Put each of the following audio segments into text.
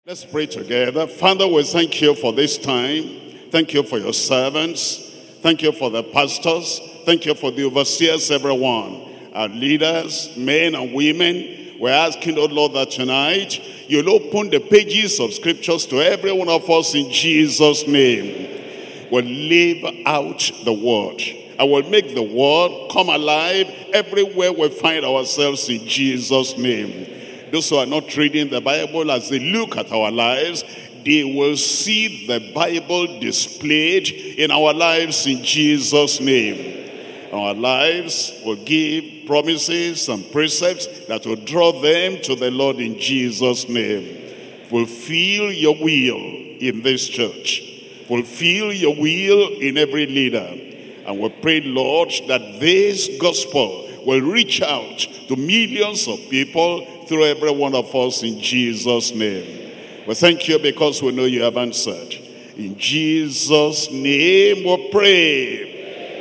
Let's pray together. Father, we thank you for this time. Thank you for your servants. Thank you for the pastors. Thank you for the overseers, everyone. Our leaders, men and women. We're asking, oh Lord, that tonight you'll open the pages of scriptures to every one of us in Jesus' name. We'll live out the word. I will make the word come alive everywhere we find ourselves in Jesus' name. Those who are not reading the Bible, as they look at our lives, they will see the Bible displayed in our lives in Jesus' name. Our lives will give promises and precepts that will draw them to the Lord in Jesus' name. Fulfill your will in this church. Fulfill your will in every leader. And we pray, Lord, that this gospel will reach out to millions of people through every one of us in Jesus' name. We thank you because we know you have answered. In Jesus' name we pray.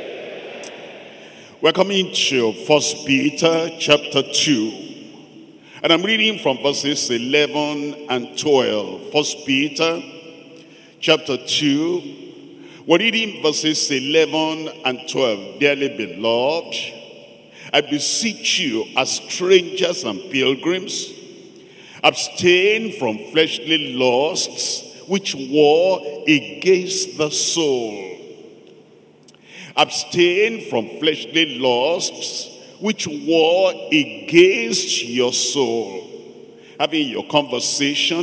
We're coming to 1 Peter chapter 2. And I'm reading from verses 11 and 12. 1 Peter chapter 2. We're reading verses 11 and 12. Dearly beloved, I beseech you as strangers and pilgrims, abstain from fleshly lusts which war against the soul. Abstain from fleshly lusts which war against your soul. Having your conversation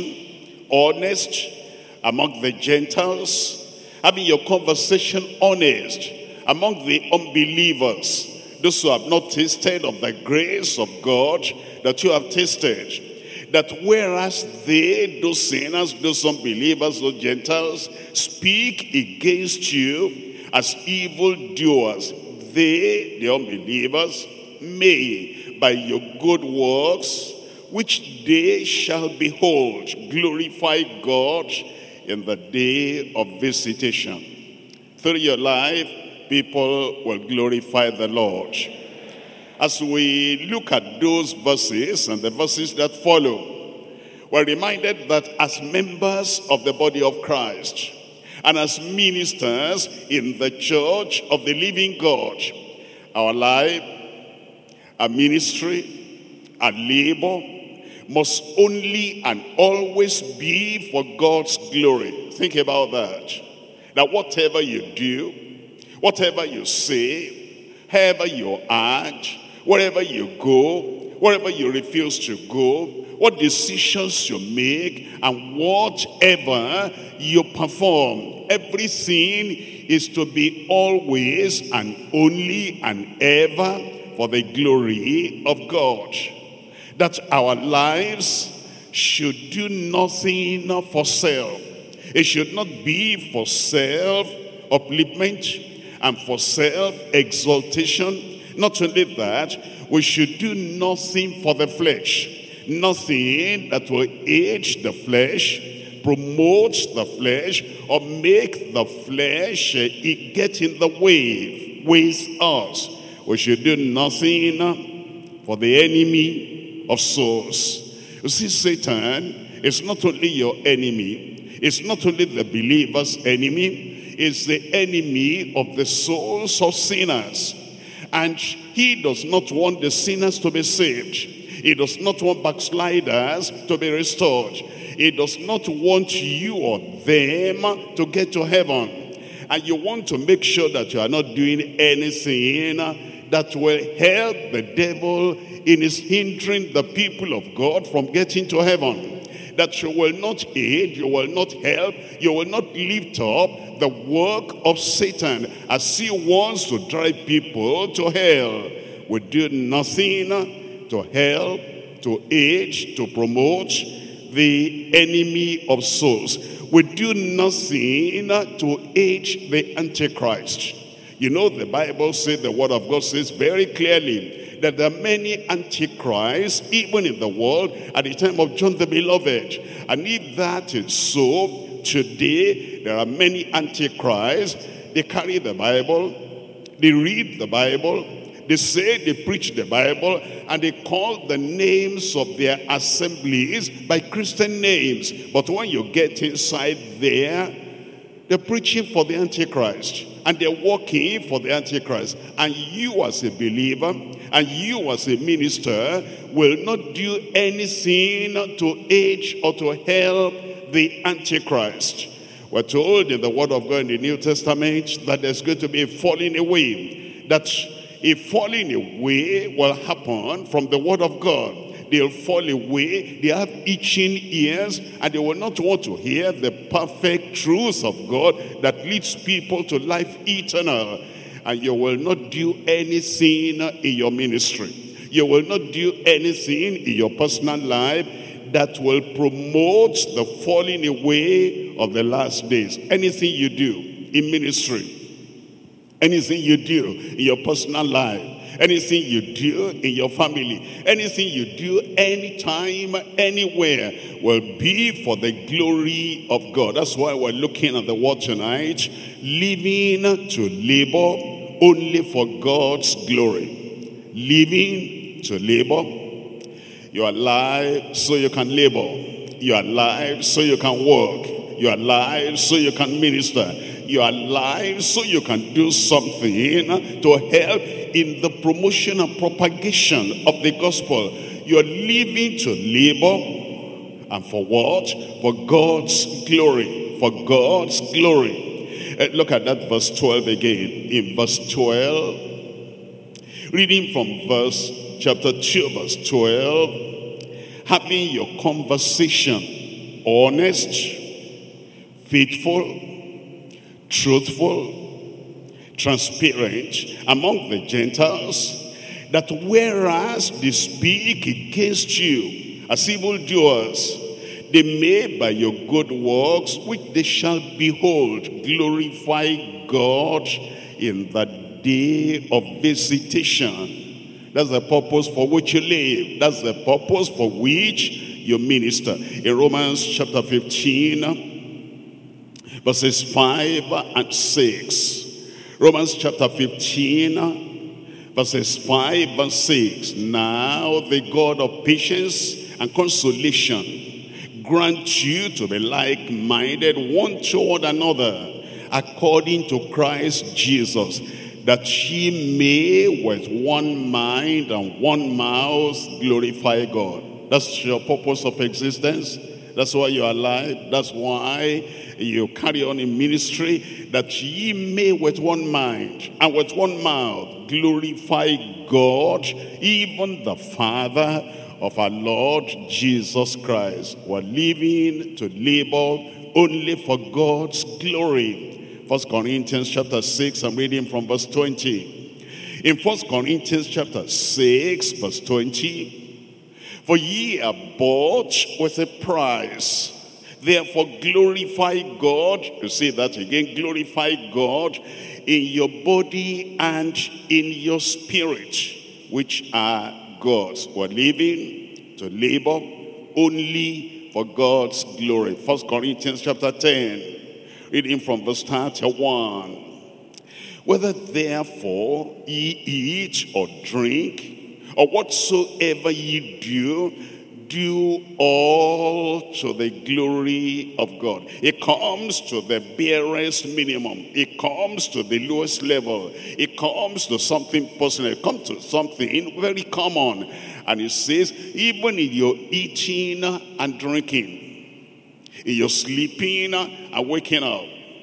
honest among the Gentiles. Having your conversation honest among the unbelievers. Those who have not tasted of the grace of God that you have tasted. That whereas they, those sinners, those unbelievers, those Gentiles, speak against you as evildoers, they, the unbelievers, may by your good works, which they shall behold, glorify God in the day of visitation. Through your life, people will glorify the Lord. As we look at those verses and the verses that follow, we're reminded that as members of the body of Christ and as ministers in the church of the living God, our life, our ministry, our labor must only and always be for God's glory. Think about that. That whatever you do, whatever you say, however you act, wherever you go, wherever you refuse to go, what decisions you make, and whatever you perform, everything is to be always and only and ever for the glory of God. That our lives should do nothing for self. It should not be for self-upliftment and for self-exaltation. Not only that, we should do nothing for the flesh. Nothing that will aid the flesh, promote the flesh, or make the flesh get in the way with us. We should do nothing for the enemy of souls. You see, Satan is not only your enemy, it's not only the believer's enemy, it's the enemy of the souls of sinners. And he does not want the sinners to be saved. He does not want backsliders to be restored. He does not want you or them to get to heaven. And you want to make sure that you are not doing anything that will help the devil in his hindering the people of God from getting to heaven. That you will not aid, you will not help, you will not lift up the work of Satan as he wants to drive people to hell. We do nothing to help, to aid, to promote the enemy of souls. We do nothing to aid the Antichrist. You know, the Bible says, the word of God says very clearly that there are many antichrists even in the world at the time of John the Beloved. And if that is so, today there are many antichrists. They carry the Bible, they read the Bible, They say they preach the Bible and they call the names of their assemblies by Christian names. But when you get inside there, they're preaching for the Antichrist and they're working for the Antichrist. And you as a believer and you as a minister will not do anything to aid or to help the Antichrist. We're told in the Word of God in the New Testament that there's going to be a falling away. That a falling away will happen from the Word of God. They'll fall away, they have itching ears, and they will not want to hear the perfect truth of God that leads people to life eternal. And you will not do anything in your ministry. You will not do anything in your personal life that will promote the falling away of the last days. Anything you do in ministry, anything you do in your personal life, anything you do in your family, anything you do anytime, anywhere will be for the glory of God. That's why we're looking at the word tonight, living to labor only for God's glory. Living to labor. You are alive so you can labor. You are alive so you can work. You are alive so you can minister. You are alive so you can do something to help in the promotion and propagation of the gospel. You are living to labor. And for what? For God's glory. For God's glory. Look at that verse 12 again. In verse 12, reading from chapter 2, verse 12, having your conversation honest, faithful, truthful, transparent among the Gentiles, that whereas they speak against you as evildoers, they may by your good works, which they shall behold, glorify God in the day of visitation. That's the purpose for which you live. That's the purpose for which you minister. In Romans chapter 15, verses 5 and 6. Romans chapter 15, verses 5 and 6. Now the God of patience and consolation grant you to be like-minded one toward another, according to Christ Jesus, that ye may with one mind and one mouth glorify God. That's your purpose of existence. That's why you're alive. That's why you carry on in ministry, that ye may with one mind and with one mouth glorify God, even the Father of our Lord Jesus Christ. We're living to labor only for God's glory. 1 Corinthians chapter 6, I'm reading from verse 20. In 1 Corinthians chapter 6, verse 20, for ye are bought with a price. Therefore glorify God. You see that again. Glorify God in your body and in your spirit, which are God's. We're living to labor only for God's glory. 1 Corinthians chapter 10. Reading from verse 31. Whether therefore ye eat or drink, or whatsoever ye do, do all to the glory of God. It comes to the barest minimum. It comes to the lowest level. It comes to something personal. It comes to something very common. And it says, even in your eating and drinking, in your sleeping and waking up,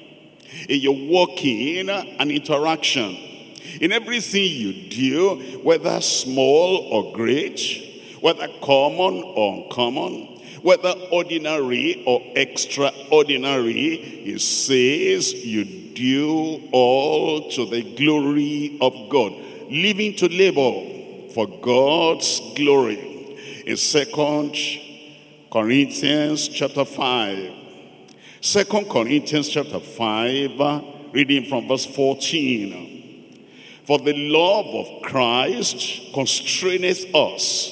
in your walking and interaction, in everything you do, whether small or great, whether common or uncommon, whether ordinary or extraordinary, it says you do all to the glory of God, living to labor for God's glory. In 2 Corinthians chapter 5. 2 Corinthians chapter 5, reading from verse 14. For the love of Christ constraineth us,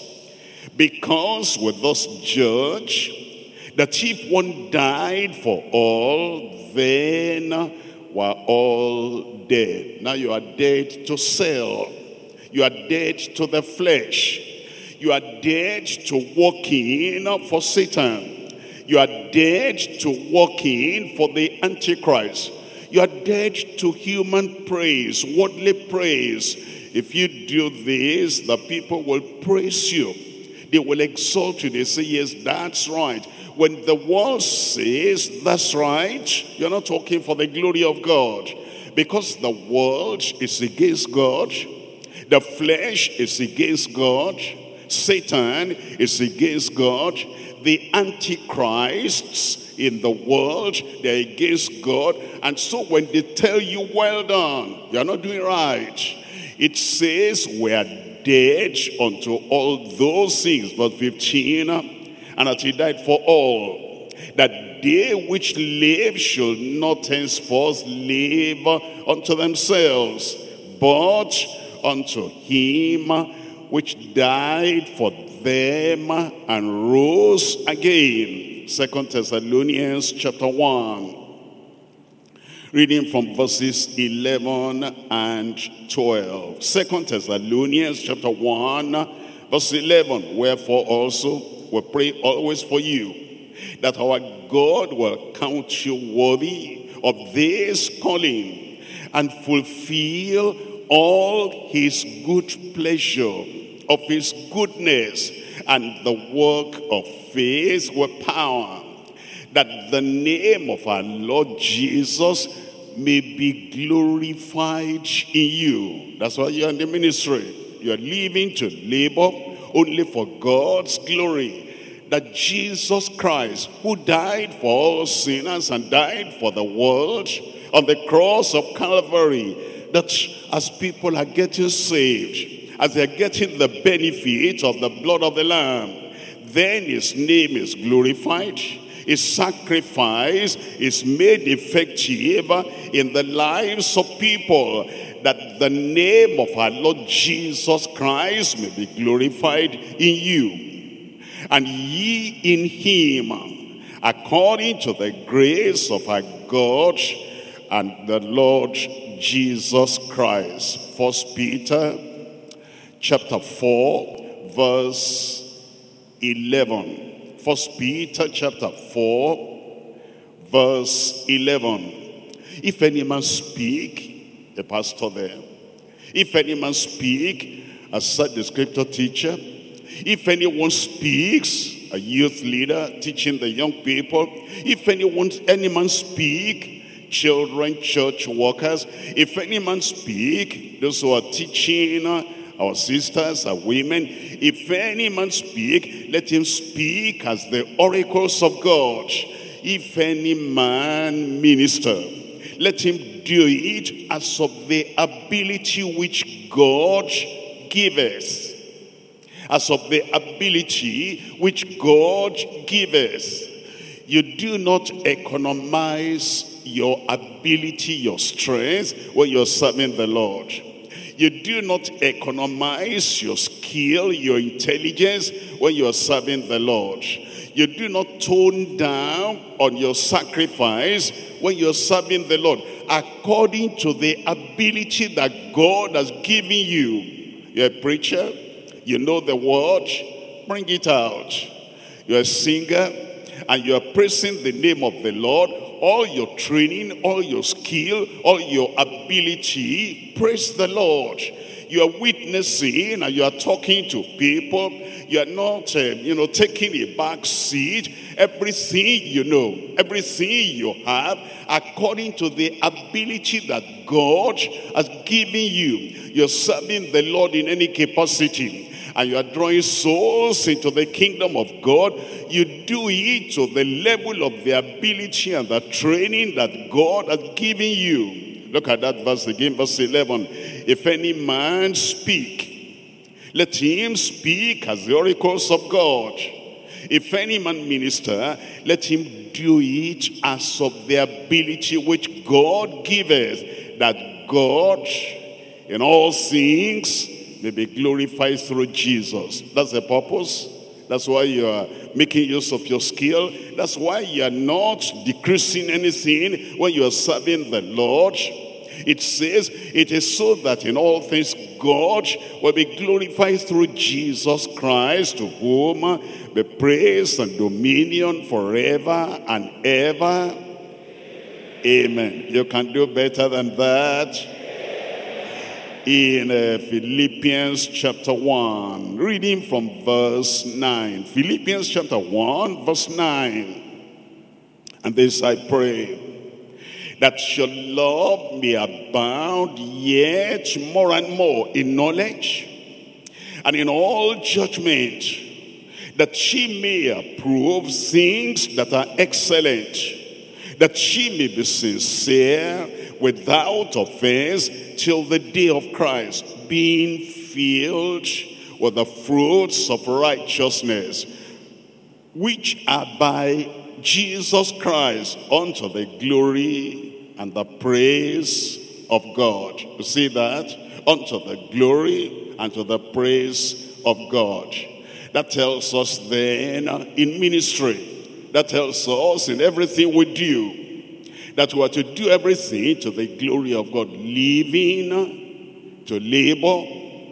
because we thus judge that if one died for all, then were all dead. Now you are dead to self. You are dead to the flesh. You are dead to working for Satan. You are dead to working for the Antichrist. You are dead to human praise, worldly praise. If you do this, the people will praise you. They will exalt you. They say, yes, that's right. When the world says that's right, you're not talking for the glory of God. Because the world is against God. The flesh is against God. Satan is against God. The antichrists in the world, they're against God. And so when they tell you, well done, you're not doing right, it says we are dead unto all those things. Verse 15, and that he died for all, that they which live should not henceforth live unto themselves, but unto him which died for them and rose again. 2 Thessalonians chapter 1. Reading from verses 11 and 12. 2 Thessalonians chapter 1, verse 11. Wherefore also we pray always for you, that our God will count you worthy of this calling, and fulfill all his good pleasure, of his goodness, and the work of faith with power, that the name of our Lord Jesus may be glorified in you. That's why you're in the ministry. You're living to labor only for God's glory. That Jesus Christ, who died for all sinners and died for the world on the cross of Calvary, that as people are getting saved, as they're getting the benefit of the blood of the Lamb, then his name is glorified. His sacrifice is made effective in the lives of people, that the name of our Lord Jesus Christ may be glorified in you. And ye in him, according to the grace of our God and the Lord Jesus Christ. 1 Peter chapter 4, verse 11. 1 Peter chapter 4, verse 11. If any man speak, the pastor there, if any man speak, as said the scripture teacher, if anyone speaks, a youth leader teaching the young people, if any man speak, children, church workers, if any man speak, those who are teaching our sisters, our women, if any man speak, let him speak as the oracles of God. If any man minister, let him do it as of the ability which God giveth. As of the ability which God giveth. You do not economize your ability, your strength, when you're serving the Lord. You do not economize your skill, your intelligence when you are serving the Lord. You do not tone down on your sacrifice when you are serving the Lord. According to the ability that God has given you. You're a preacher, you know the word, bring it out. You're a singer, and you are praising the name of the Lord. All your training, all your skill, all your ability, praise the Lord. You are witnessing and you are talking to people. You are not, taking a back seat. Everything you know, everything you have, according to the ability that God has given you. You're serving the Lord in any capacity. And you are drawing souls into the kingdom of God. You do it to the level of the ability and the training that God has given you. Look at that verse again, verse 11. If any man speak, let him speak as the oracles of God. If any man minister, let him do it as of the ability which God giveth, that God in all things may be glorified through Jesus. That's the purpose. That's why you are making use of your skill. That's why you are not decreasing anything when you are serving the Lord. It says, it is so that in all things God will be glorified through Jesus Christ, to whom be praise and dominion forever and ever. Amen. You can do better than that. In Philippians chapter 1, reading from verse 9. Philippians chapter 1, verse 9. And this I pray, that your love may abound yet more and more in knowledge and in all judgment, that ye may approve things that are excellent, that ye may be sincere, without offense, till the day of Christ, being filled with the fruits of righteousness, which are by Jesus Christ, unto the glory and the praise of God. You see that? Unto the glory and to the praise of God. That tells us then in ministry, that tells us in everything we do, that we are to do everything to the glory of God, living to labor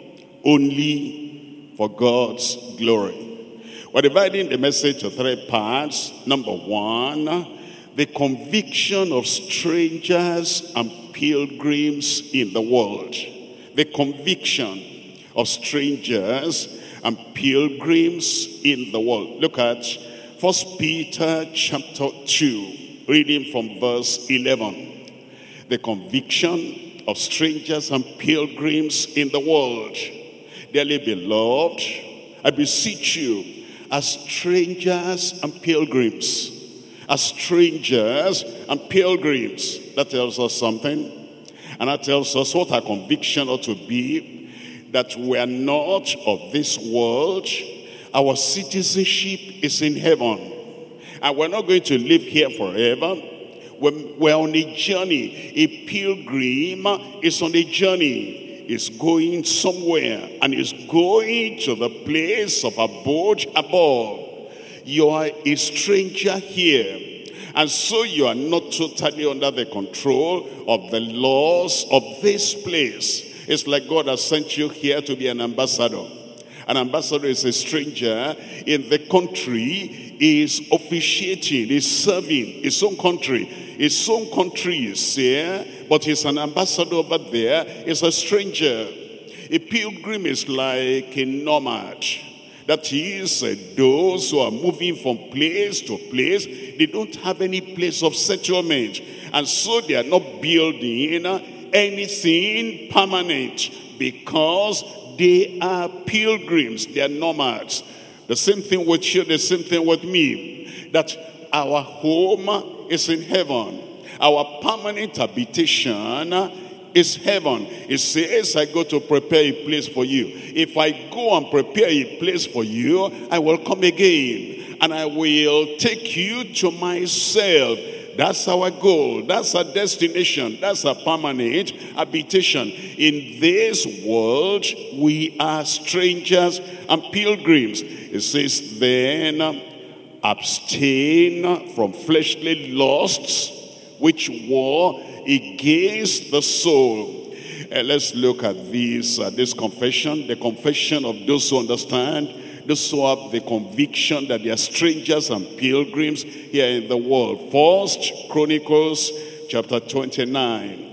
only for God's glory. We're dividing the message to three parts. Number one, the conviction of strangers and pilgrims in the world. The conviction of strangers and pilgrims in the world. Look at 1 Peter chapter 2. Reading from verse 11. The conviction of strangers and pilgrims in the world. Dearly beloved, I beseech you, as strangers and pilgrims. As strangers and pilgrims. That tells us something. And that tells us what our conviction ought to be. That we are not of this world. Our citizenship is in heaven. And we're not going to live here forever. We're on a journey. A pilgrim is on a journey. Is going somewhere. And is going to the place of abode above. You are a stranger here. And so you are not totally under the control of the laws of this place. It's like God has sent you here to be an ambassador. An ambassador is a stranger in the country, is officiating, is serving his own country. His own country is here, but he's an ambassador over there, is a stranger. A pilgrim is like a nomad. That is, those who are moving from place to place, they don't have any place of settlement. And so they are not building anything permanent because they are pilgrims, they are nomads. The same thing with you, the same thing with me. That our home is in heaven. Our permanent habitation is heaven. It says, I go to prepare a place for you. If I go and prepare a place for you, I will come again. And I will take you to myself. That's our goal. That's our destination. That's our permanent habitation. In this world, we are strangers and pilgrims. It says, then abstain from fleshly lusts, which war against the soul. Let's look at this confession. The confession of those who understand. Those who have the conviction that they are strangers and pilgrims here in the world. 1 Chronicles chapter 29.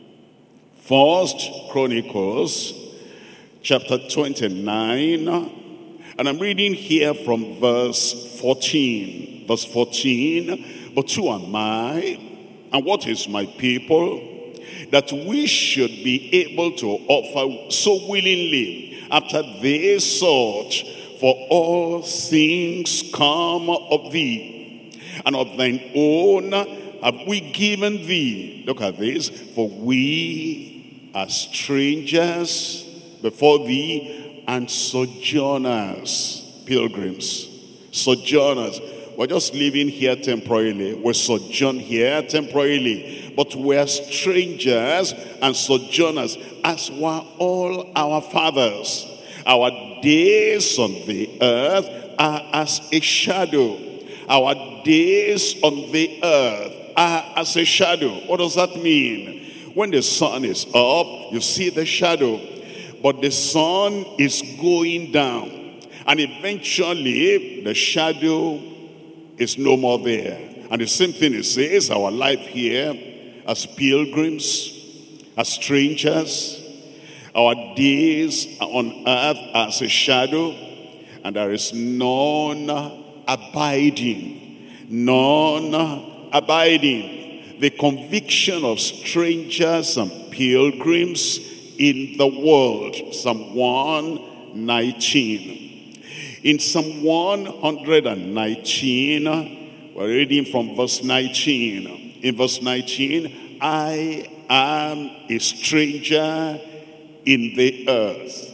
1 Chronicles chapter 29. And I'm reading here from verse 14. Verse 14. But who am I? And what is my people? That we should be able to offer so willingly after this sort. For all things come of thee, and of thine own have we given thee. Look at this. For we are strangers before thee, and sojourners, pilgrims, sojourners. We're just living here temporarily. We sojourn here temporarily. But we're strangers and sojourners, as were all our fathers. Our days on the earth are as a shadow. Our days on the earth are as a shadow. What does that mean? When the sun is up, you see the shadow. but the sun is going down. And eventually, the shadow is no more there. And the same thing it says, our life here as pilgrims, as strangers, our days on earth as a shadow, and there is none abiding. None abiding. The conviction of strangers and pilgrims in the world. Psalm 119. In Psalm 119, we're reading from verse 19. In verse 19, I am a stranger in the earth.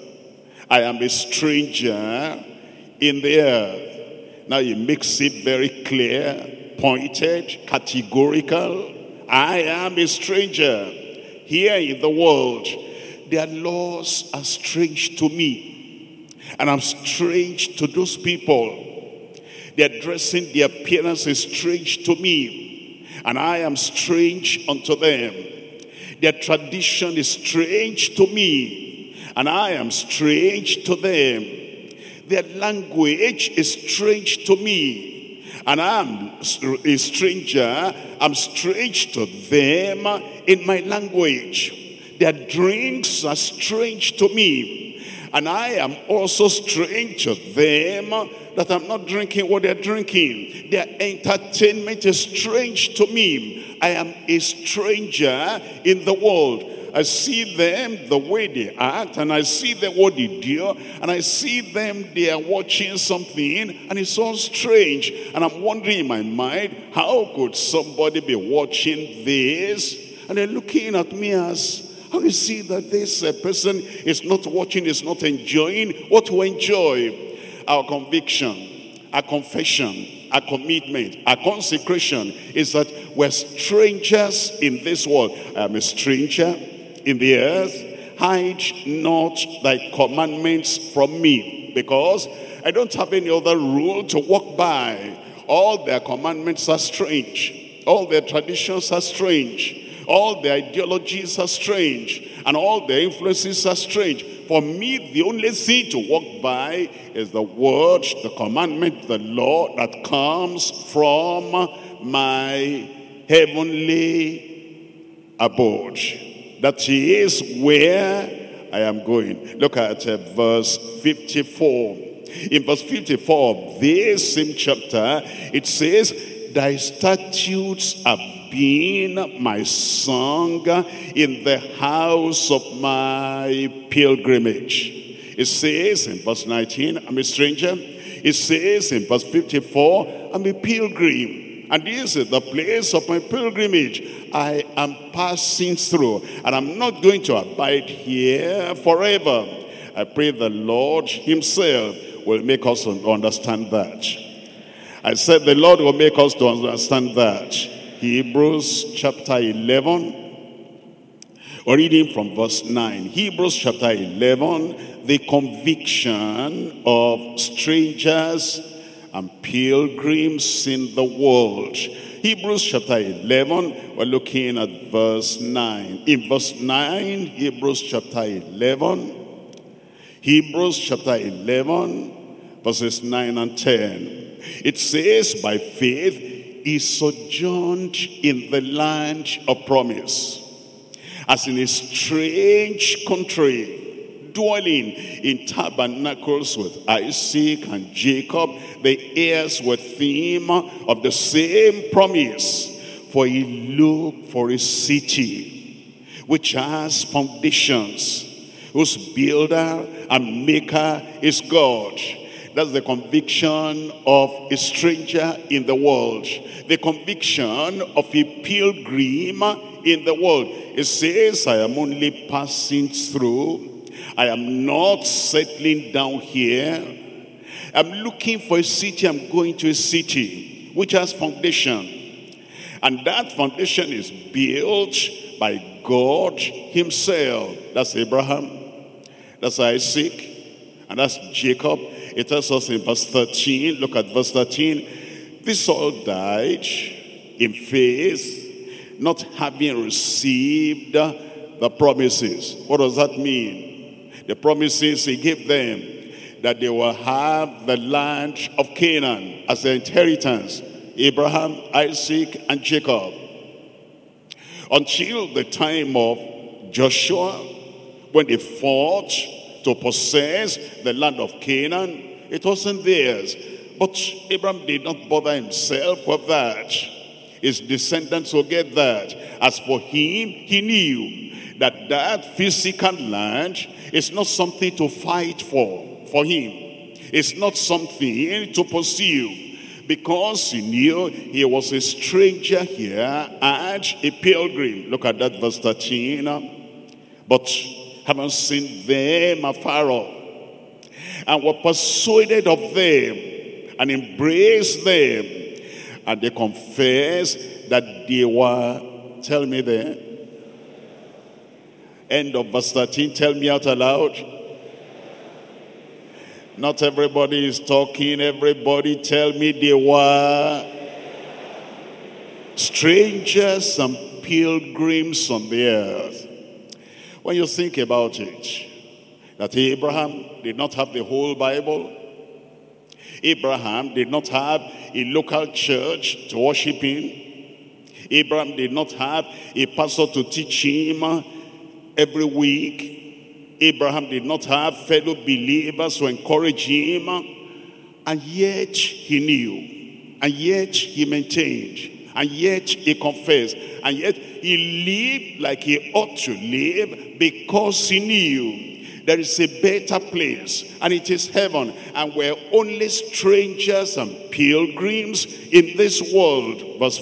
I am a stranger in the earth. Now he makes it very clear, pointed, categorical. I am a stranger here in the world. Their laws are strange to me. And I'm strange to those people. Their dressing, their appearance is strange to me. And I am strange unto them. Their tradition is strange to me. And I am strange to them. Their language is strange to me. And I'm a stranger. I'm strange to them in my language. Their drinks are strange to me. And I am also strange to them that I'm not drinking what they're drinking. Their entertainment is strange to me. I am a stranger in the world. I see them the way they act, and I see them what they do, and I see them, they are watching something, and it's all strange. And I'm wondering in my mind, how could somebody be watching this? And they're looking at me as, how you see that this person is not watching, is not enjoying what we enjoy? Our conviction, our confession, our commitment, our consecration is that we're strangers in this world. I am a stranger in the earth. Hide not thy commandments from me, because I don't have any other rule to walk by. All their commandments are strange. All their traditions are strange. All their ideologies are strange, and all their influences are strange. For me, the only thing to walk by is the word, the commandment, the law that comes from my heavenly abode. That is where I am going. Look at verse 54. In verse 54 of this same chapter, it says, thy statutes have been my song in the house of my pilgrimage. It says in verse 19, I'm a stranger. It says in verse 54, I'm a pilgrim. And this is the place of my pilgrimage. I am passing through, and I'm not going to abide here forever. I pray the Lord himself will make us understand that. I said the Lord will make us to understand that. Hebrews chapter 11. We're reading from verse 9. Hebrews chapter 11. The conviction of strangers and pilgrims in the world. Hebrews chapter 11. We're looking at verse 9. In verse 9, Hebrews chapter 11. Hebrews chapter 11, verses 9 and 10. It says, by faith, he sojourned in the land of promise, as in a strange country, dwelling in tabernacles with Isaac and Jacob, the heirs with him of the same promise. For he looked for a city which has foundations, whose builder and maker is God. That's the conviction of a stranger in the world. The conviction of a pilgrim in the world. It says, I am only passing through. I am not settling down here. I'm looking for a city. I'm going to a city which has foundation. And that foundation is built by God himself. That's Abraham. That's Isaac. And that's Jacob. It tells us in verse 13, look at verse 13. This all died in faith, not having received the promises. What does that mean? The promises he gave them, that they will have the land of Canaan as their inheritance. Abraham, Isaac, and Jacob. Until the time of Joshua, when they fought to possess the land of Canaan, it wasn't theirs. But Abraham did not bother himself with that. His descendants will get that. As for him, he knew that that physical land is not something to fight for him. It's not something to pursue, because he knew he was a stranger here and a pilgrim. Look at that verse 13. But having seen them afar off, and were persuaded of them, and embraced them, and they confessed that they were, tell me there, end of verse 13, tell me out aloud. Not everybody is talking. Everybody tell me they were strangers and pilgrims on the earth. When you think about it, that Abraham did not have the whole Bible. Abraham did not have a local church to worship in. Abraham did not have a pastor to teach him every week. Abraham did not have fellow believers to encourage him, and yet he knew, and yet he maintained, and yet he confessed, and yet he lived like he ought to live, because he knew there is a better place, and it is heaven, and we're only strangers and pilgrims in this world. Verse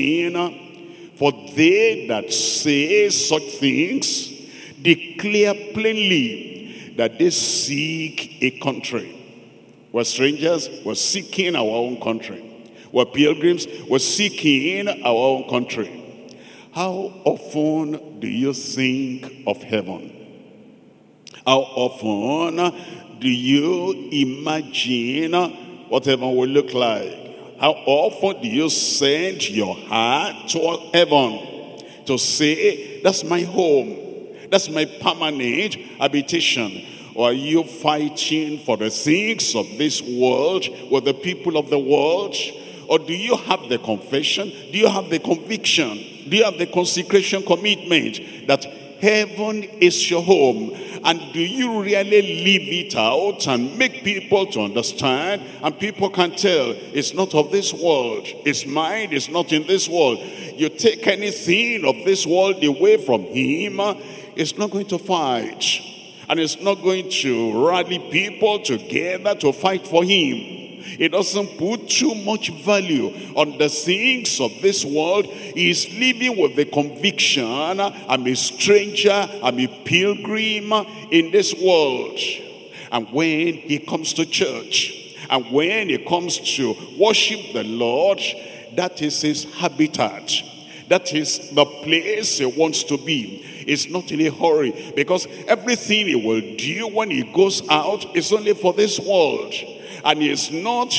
14, for they that say such things declare plainly that they seek a country. We're strangers, we're seeking our own country. We're pilgrims, we're seeking our own country. How often do you think of heaven? How often do you imagine what heaven will look like? How often do you send your heart toward heaven to say, that's my home? That's my permanent habitation. Or are you fighting for the things of this world with the people of the world? Or do you have the confession? Do you have the conviction? Do you have the consecration commitment that heaven is your home? And do you really live it out and make people to understand? And people can tell it's not of this world. It's mine, it's not in this world. You take anything of this world away from him, it's not going to fight. And it's not going to rally people together to fight for him. It doesn't put too much value on the things of this world. He's living with the conviction, I'm a stranger, I'm a pilgrim in this world. And when he comes to church, and when he comes to worship the Lord, that is his habitat. That is the place he wants to be. He's not in a hurry, because everything he will do when he goes out is only for this world. And he's not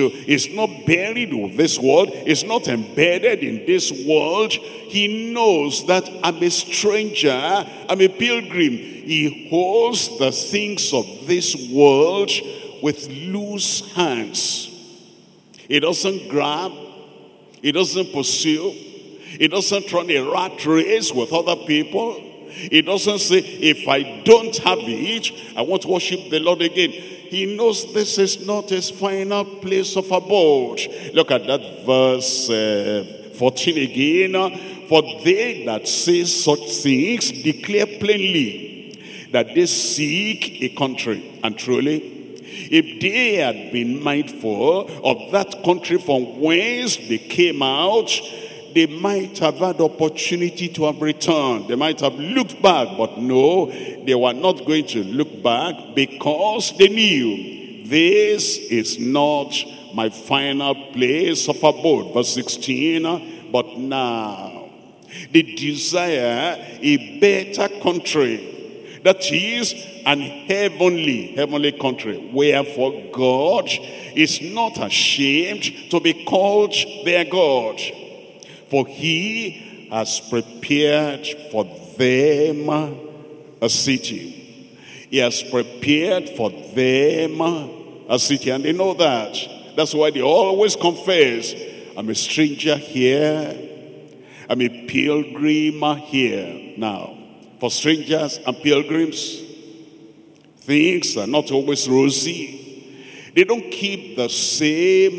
buried with this world. He's not embedded in this world. He knows that I'm a stranger, I'm a pilgrim. He holds the things of this world with loose hands. He doesn't grab, he doesn't pursue, he doesn't run a rat race with other people. He doesn't say, if I don't have it, I want to worship the Lord again. He knows this is not his final place of abode. Look at that verse 14 again. For they that say such things declare plainly that they seek a country. And truly, if they had been mindful of that country from whence they came out, they might have had opportunity to have returned. They might have looked back, but no, they were not going to look back, because they knew this is not my final place of abode. Verse 16, but now they desire a better country, that is an heavenly country. Wherefore God is not ashamed to be called their God. For he has prepared for them a city. He has prepared for them a city, and they know that. That's why they always confess, I'm a stranger here, I'm a pilgrim here. Now, for strangers and pilgrims, things are not always rosy. They don't keep the same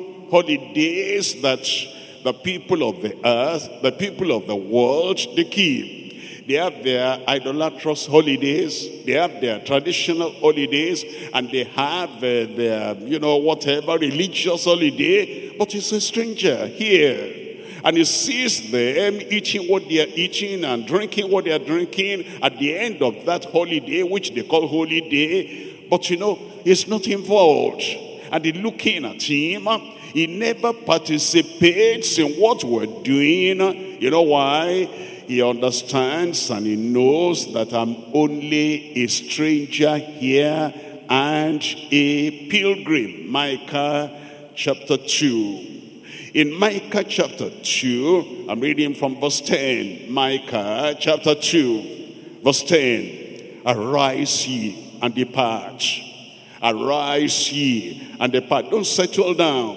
holidays that the people of the earth, the people of the world, they keep. They have their idolatrous holidays, they have their traditional holidays, and they have their, whatever religious holiday, but he's a stranger here. And he sees them eating what they are eating and drinking what they are drinking at the end of that holiday, which they call holy day. But he's not involved. And they're looking at him. He never participates in what we're doing. You know why? He understands and he knows that I'm only a stranger here and a pilgrim. Micah chapter 2. In Micah chapter 2, I'm reading from verse 10. Micah chapter 2, verse 10. Arise ye and depart. Arise ye and depart. Don't settle down.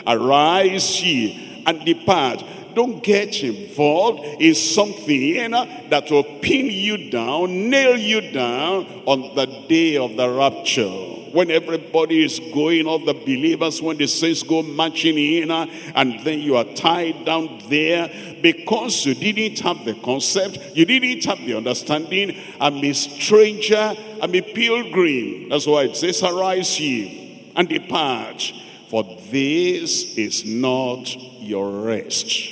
Arise ye and depart. Don't get involved in something that will pin you down, nail you down on the day of the rapture. When everybody is going, all the believers, when the saints go marching in, and then you are tied down there because you didn't have the concept, you didn't have the understanding. I'm a stranger, I'm a pilgrim. That's why it says, arise ye and depart, for this is not your rest.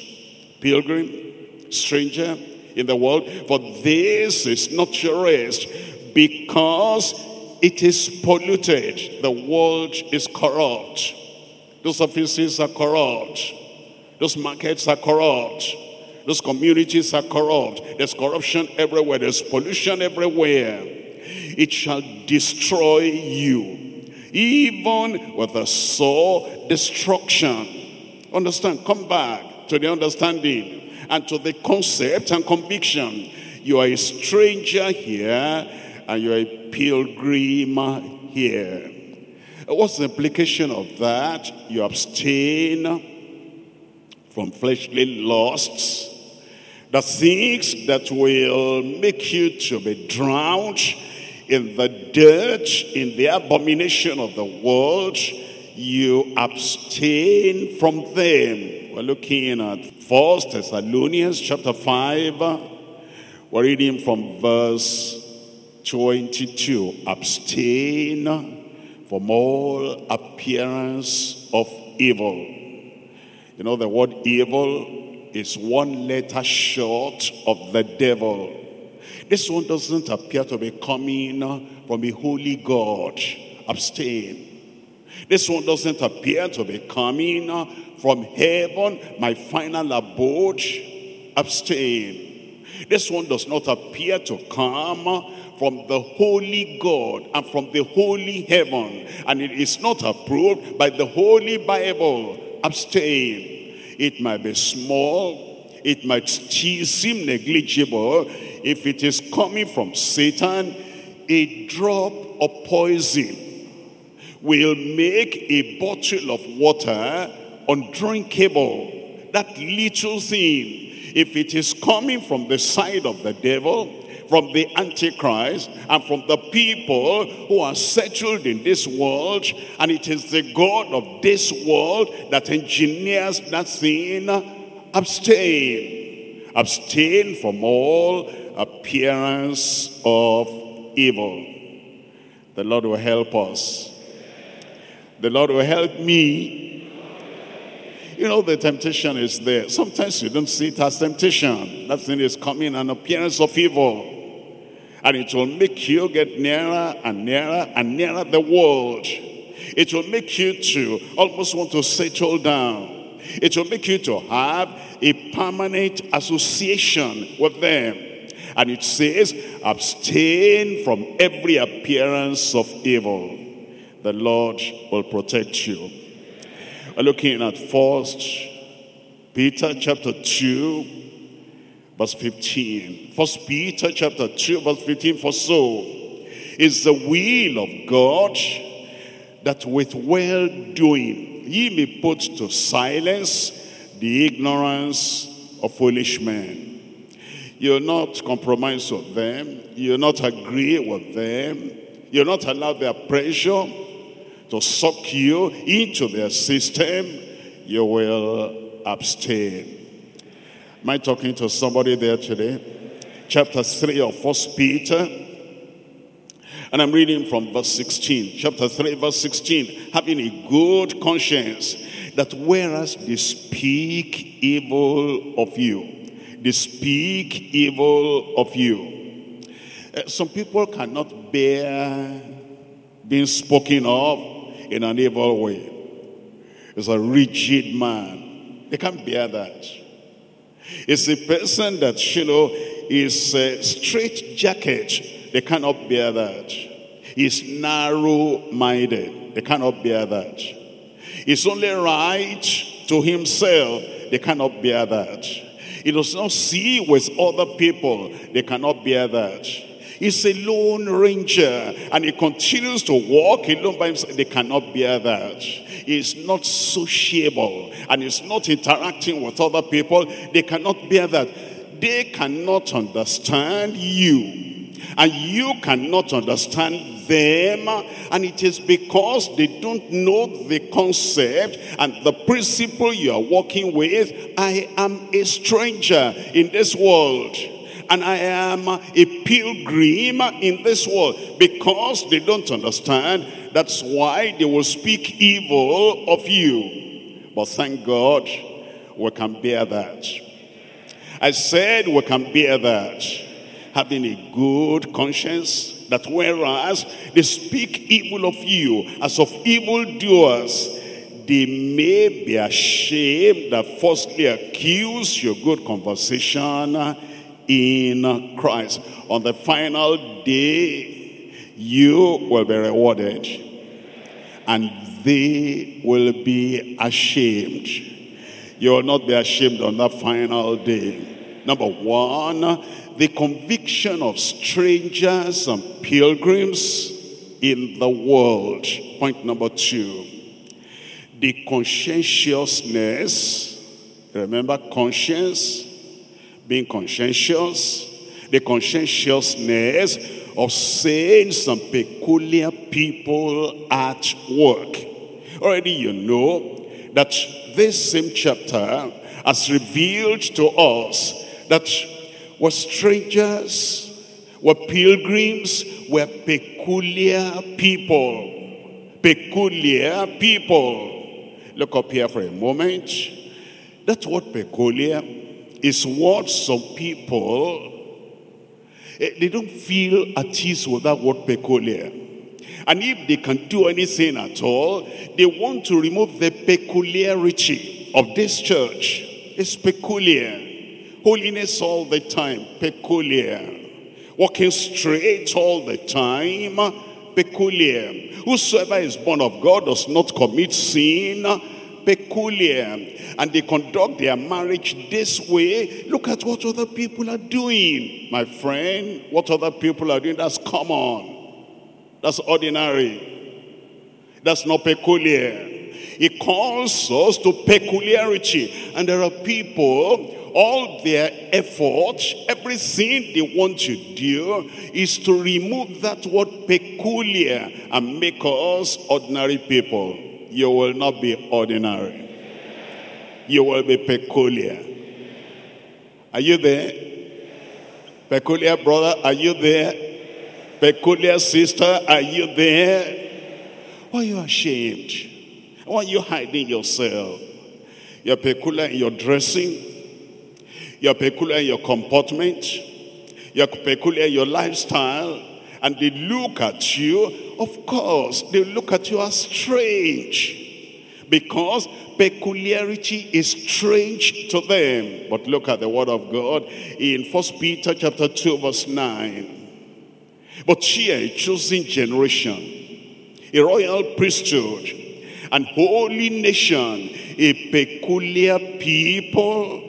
Pilgrim, stranger in the world, for this is not your rest, because it is polluted. The world is corrupt. Those offices are corrupt. Those markets are corrupt. Those communities are corrupt. There's corruption everywhere. There's pollution everywhere. It shall destroy you, even with a sore destruction. Understand? Come back to the understanding and to the concept and conviction. You are a stranger here and you are a pilgrim here. What's the implication of that? You abstain from fleshly lusts, the things that will make you to be drowned in the dirt, in the abomination of the world. You abstain from them. We're looking at 1 Thessalonians chapter 5. We're reading from verse 22. Abstain from all appearance of evil. You know, the word evil is one letter short of the devil. This one doesn't appear to be coming from a holy God. Abstain. This one doesn't appear to be coming from heaven, my final abode. Abstain. This one does not appear to come from the holy God and from the holy heaven, and it is not approved by the Holy Bible. Abstain. It might be small, it might seem negligible. If it is coming from Satan, a drop of poison will make a bottle of water undrinkable. That little thing, if it is coming from the side of the devil, from the Antichrist, and from the people who are settled in this world, and it is the God of this world that engineers that thing, abstain. Abstain from all appearance of evil. The Lord will help us. The Lord will help me. You know, the temptation is there. Sometimes you don't see it as temptation. That thing is coming, an appearance of evil. And it will make you get nearer and nearer and nearer the world. It will make you to almost want to settle down. It will make you to have a permanent association with them. And it says, abstain from every appearance of evil. The Lord will protect you. We're looking at 1 Peter chapter 2, verse 15. 1 Peter chapter 2, verse 15. For so, It's the will of God that with well-doing ye may put to silence the ignorance of foolish men. You'll not compromise with them. You'll not agree with them. You'll not allow their pressure to suck you into their system. You will abstain. Am I talking to somebody there today? Chapter 3 of 1 Peter. And I'm reading from verse 16. Chapter 3, verse 16. Having a good conscience, that whereas they speak evil of you, they speak evil of you. Some people cannot bear being spoken of in an evil way. It's a rigid man. They can't bear that. It's a person that, is straight jacket. They cannot bear that. He's narrow-minded. They cannot bear that. He's only right to himself. They cannot bear that. He does not see with other people. They cannot bear that. He's a lone ranger and he continues to walk alone by himself. They cannot bear that. He's not sociable and he's not interacting with other people. They cannot bear that. They cannot understand you. And you cannot understand them, and it is because they don't know the concept and the principle you are working with. I am a stranger in this world, and I am a pilgrim in this world. Because they don't understand, that's why they will speak evil of you. But thank God, we can bear that. I said we can bear that. Having a good conscience, that whereas they speak evil of you as of evildoers, they may be ashamed that falsely accuse your good conversation in Christ. On the final day, you will be rewarded, and they will be ashamed. You will not be ashamed on that final day. Number one, the conviction of strangers and pilgrims in the world. Point number two, the conscientiousness. Remember, conscience, being conscientious. The conscientiousness of saints and peculiar people at work. Already you know that this same chapter has revealed to us that were strangers, were pilgrims, were peculiar people. Peculiar people. Look up here for a moment. That word peculiar is what some people, they don't feel at ease with that word peculiar. And if they can do anything at all, they want to remove the peculiarity of this church. It's peculiar. Holiness all the time, peculiar. Walking straight all the time, peculiar. Whosoever is born of God does not commit sin, peculiar. And they conduct their marriage this way. Look at what other people are doing. My friend, what other people are doing, that's common. That's ordinary. That's not peculiar. He calls us to peculiarity. And there are people, all their effort, everything they want to do is to remove that word peculiar and make us ordinary people. You will not be ordinary. You will be peculiar. Are you there? Peculiar brother, are you there? Peculiar sister, are you there? Why are you ashamed? Why are you hiding yourself? You're peculiar in your dressing. You're peculiar in your comportment. You're peculiar in your lifestyle. And they look at you, of course, they look at you as strange. Because peculiarity is strange to them. But look at the word of God in 1 Peter chapter 2 verse 9. But ye are a chosen generation, a royal priesthood, and holy nation, a peculiar people,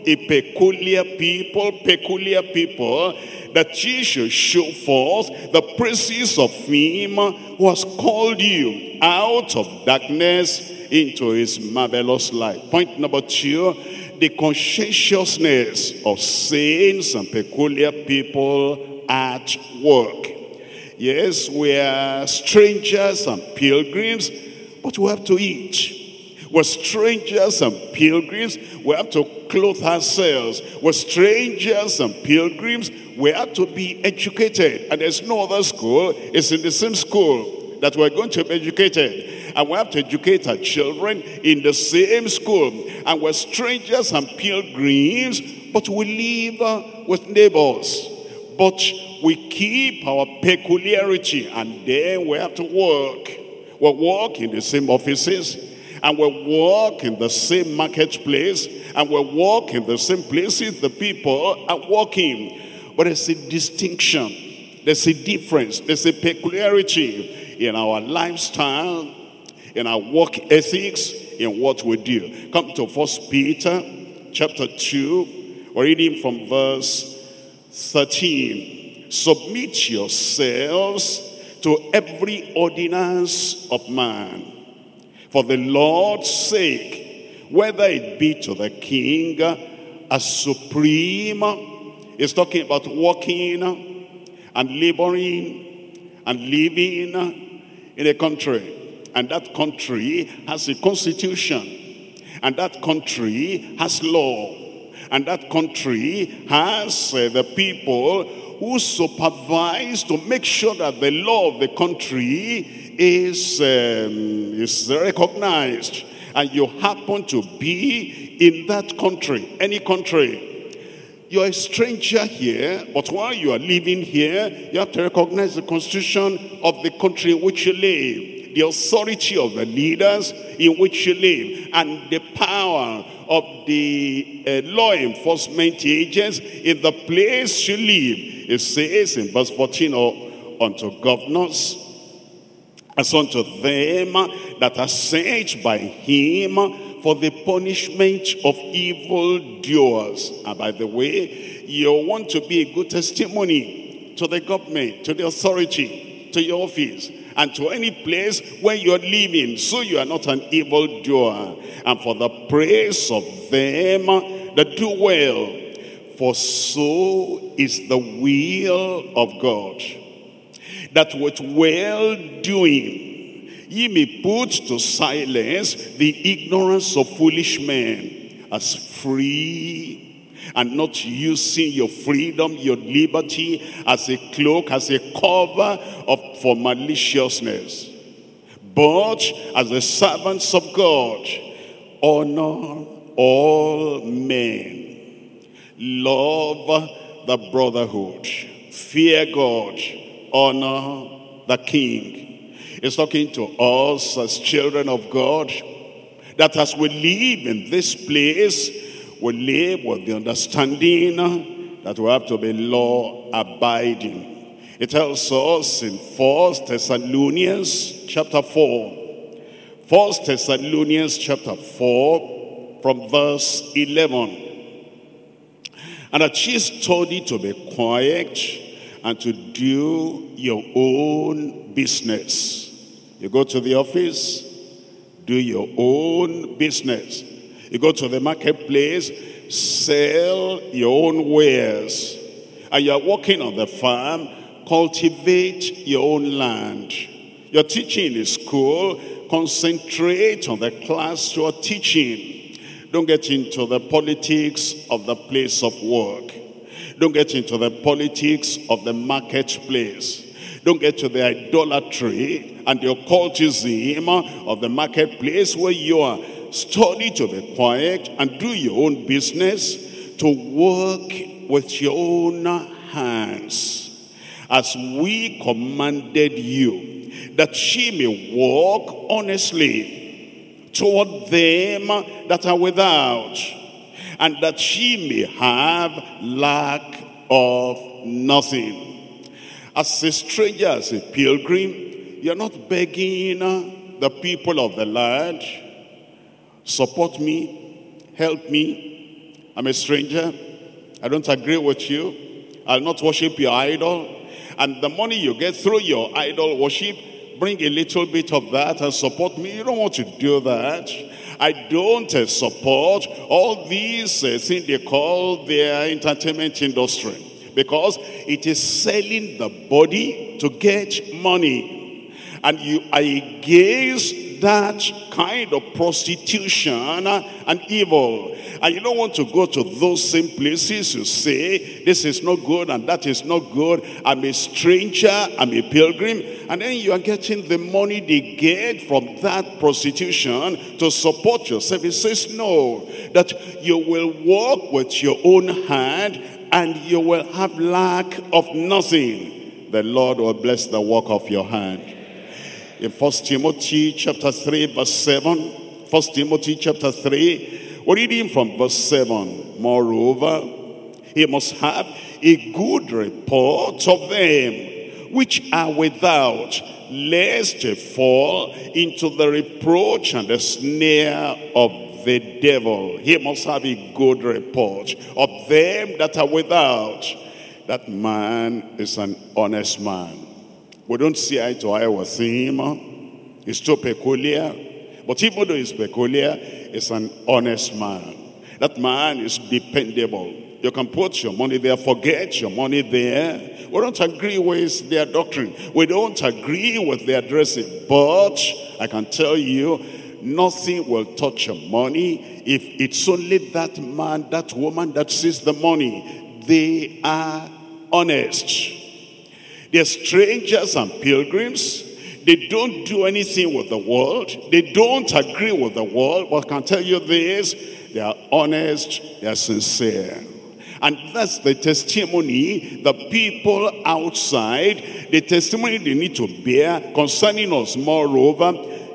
that ye should show forth the praises of him who has called you out of darkness into his marvelous light. Point number 2, the conscientiousness of saints and peculiar people at work. Yes, we are strangers and pilgrims, but we have to eat. We're strangers and pilgrims, we have to clothe ourselves. We're strangers and pilgrims, we have to be educated. And there's no other school, it's in the same school that we're going to be educated. And we have to educate our children in the same school. And we're strangers and pilgrims, but we live with neighbors. But we keep our peculiarity, and then we have to work. We work in the same offices, and we work in the same marketplace, and we work in the same places the people are working. But there's a distinction, there's a difference, there's a peculiarity in our lifestyle, in our work ethics, in what we do. Come to 1 Peter chapter 2, we're reading from verse 13. Submit yourselves to every ordinance of man, for the Lord's sake, whether it be to the king as supreme. He's talking about working and laboring and living in a country. And that country has a constitution. And that country has law. And that country has the people who supervise to make sure that the law of the country is recognized. And you happen to be in that country, any country. You're a stranger here, but while you are living here, you have to recognize the constitution of the country in which you live, the authority of the leaders in which you live, and the power of the law enforcement agents in the place you live. It says in verse 14, unto governors, as unto them that are sent by him for the punishment of evildoers. And by the way, you want to be a good testimony to the government, to the authority, to your office, and to any place where you're living, so you are not an evildoer. And for the praise of them that do well, for so is the will of God, that with well-doing ye may put to silence the ignorance of foolish men, as free, and not using your freedom, your liberty, as a cloak, as a cover for maliciousness, but as the servants of God. Honor all men, love the brotherhood, fear God, honor the king. He's talking to us as children of God, that as we live in this place, we live with the understanding that we have to be law abiding. It tells us in 1 Thessalonians chapter 4. 1 Thessalonians chapter 4 from verse 11. And that ye study to be quiet and to do your own business. You go to the office, do your own business. You go to the marketplace, sell your own wares. And you're working on the farm, cultivate your own land. You're teaching in school, concentrate on the class you're teaching. Don't get into the politics of the place of work. Don't get into the politics of the marketplace. Don't get to the idolatry and the occultism of the marketplace where you are. Study to be quiet and do your own business, to work with your own hands, as we commanded you, that ye may walk honestly toward them that are without, and that ye may have lack of nothing. As a stranger, as a pilgrim, you're not begging the people of the land, support me, help me. I'm a stranger. I don't agree with you. I'll not worship your idol. And the money you get through your idol worship, bring a little bit of that and support me. You don't want to do that. I don't support all these things they call their entertainment industry, because it is selling the body to get money. And you are against that kind of prostitution and evil. And you don't want to go to those same places to say, this is not good and that is not good. I'm a stranger, I'm a pilgrim. And then you are getting the money they get from that prostitution to support yourself. It says no, that you will walk with your own hand and you will have lack of nothing. The Lord will bless the work of your hand. In 1 Timothy chapter 3 verse 7, 1 Timothy chapter 3, we're reading from verse 7. Moreover, he must have a good report of them which are without, lest they fall into the reproach and the snare of the devil. He must have a good report of them that are without. That man is an honest man. We don't see eye to eye with him. He's too peculiar. But even though he's peculiar, he's an honest man. That man is dependable. You can put your money there, forget your money there. We don't agree with their doctrine. We don't agree with their dressing. But I can tell you, nothing will touch your money if it's only that man, that woman that sees the money. They are honest. They're strangers and pilgrims. They don't do anything with the world. They don't agree with the world. But I can tell you this, they are honest, they are sincere. And that's the testimony the people outside, the testimony they need to bear concerning us. Moreover,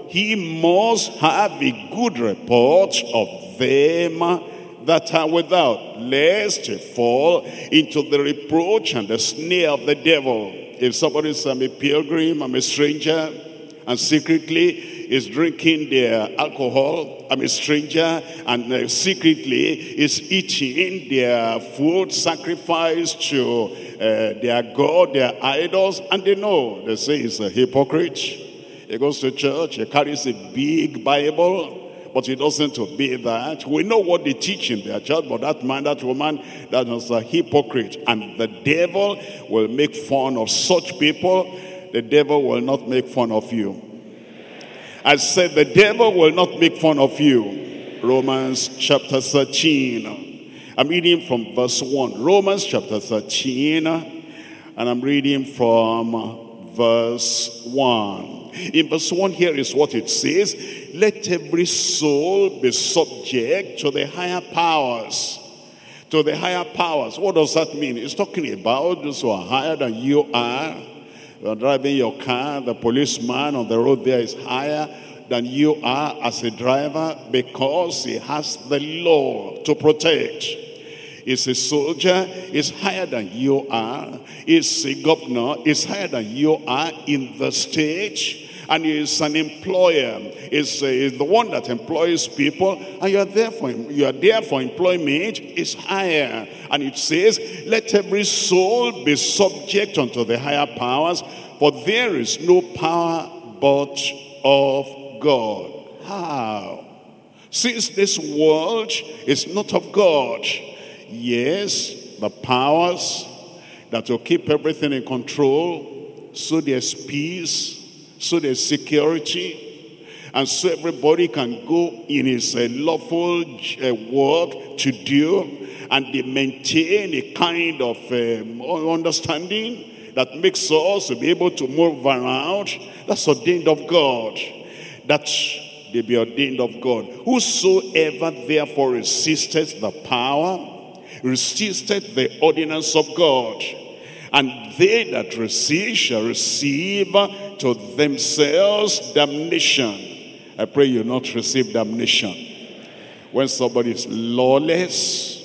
he must have a good report of them that are without, lest they fall into the reproach and the snare of the devil. If somebody says, I'm a pilgrim, I'm a stranger, and secretly is drinking their alcohol, I'm a stranger, and secretly is eating their food sacrificed to their God, their idols, and they know, they say he's a hypocrite. He goes to church, he carries a big Bible, but he doesn't obey that. We know what they teach in their church, but that man, that woman, that is a hypocrite. And the devil will make fun of such people. The devil will not make fun of you. I said the devil will not make fun of you. Romans chapter 13. I'm reading from verse 1. Romans chapter 13. And I'm reading from verse 1. In verse 1 here is what it says. Let every soul be subject to the higher powers. To the higher powers. What does that mean? It's talking about those who are higher than you are. You're driving your car. The policeman on the road there is higher than you are as a driver because he has the law to protect. He's a soldier, is higher than you are. He's a governor, is higher than you are in the state. And he's an employer. He's the one that employs people. And you are there for employment. Is higher. And it says, let every soul be subject unto the higher powers. For there is no power but of God. How? Since this world is not of God, yes, the powers that will keep everything in control, so there's peace, so there's security, and so everybody can go in his lawful work to do, and they maintain a kind of understanding that makes us to be able to move around. That's ordained of God. That they be ordained of God. Whosoever therefore resisteth the power, resisteth the ordinance of God. And they that resist shall receive to themselves damnation. I pray you not receive damnation. When somebody is lawless,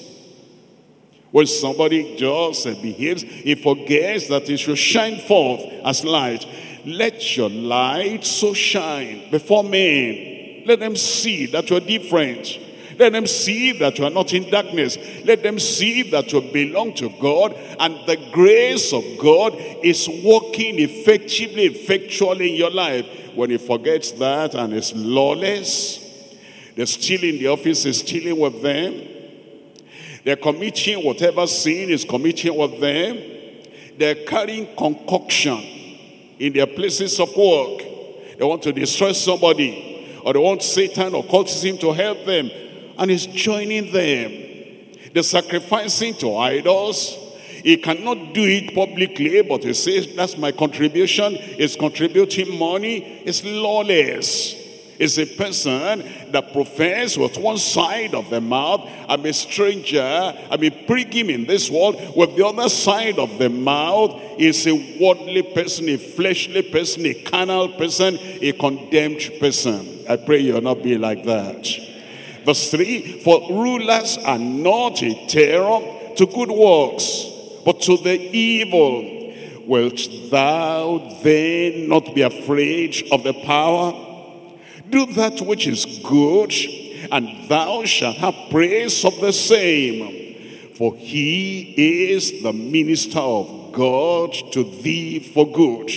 when somebody just behaves, he forgets that he should shine forth as light. Let your light so shine before men. Let them see that you're different. Let them see that you are not in darkness. Let them see that you belong to God, and the grace of God is working effectively in your life. When he forgets that and is lawless, they're stealing, the office is stealing with them. They're committing whatever sin is committing with them. They're carrying concoction in their places of work. They want to destroy somebody, or they want Satan or cultism to help them, and he's joining them. They're sacrificing to idols. He cannot do it publicly, but he says, that's my contribution. He's contributing money. It's lawless. It's a person that professes with one side of the mouth, I'm a stranger, I'm a pilgrim in this world. With the other side of the mouth is a worldly person, a fleshly person, a carnal person, a condemned person. I pray you'll not be like that. Verse 3, for rulers are not a terror to good works, but to the evil. Wilt thou then not be afraid of the power? Do that which is good, and thou shalt have praise of the same. For he is the minister of God to thee for good.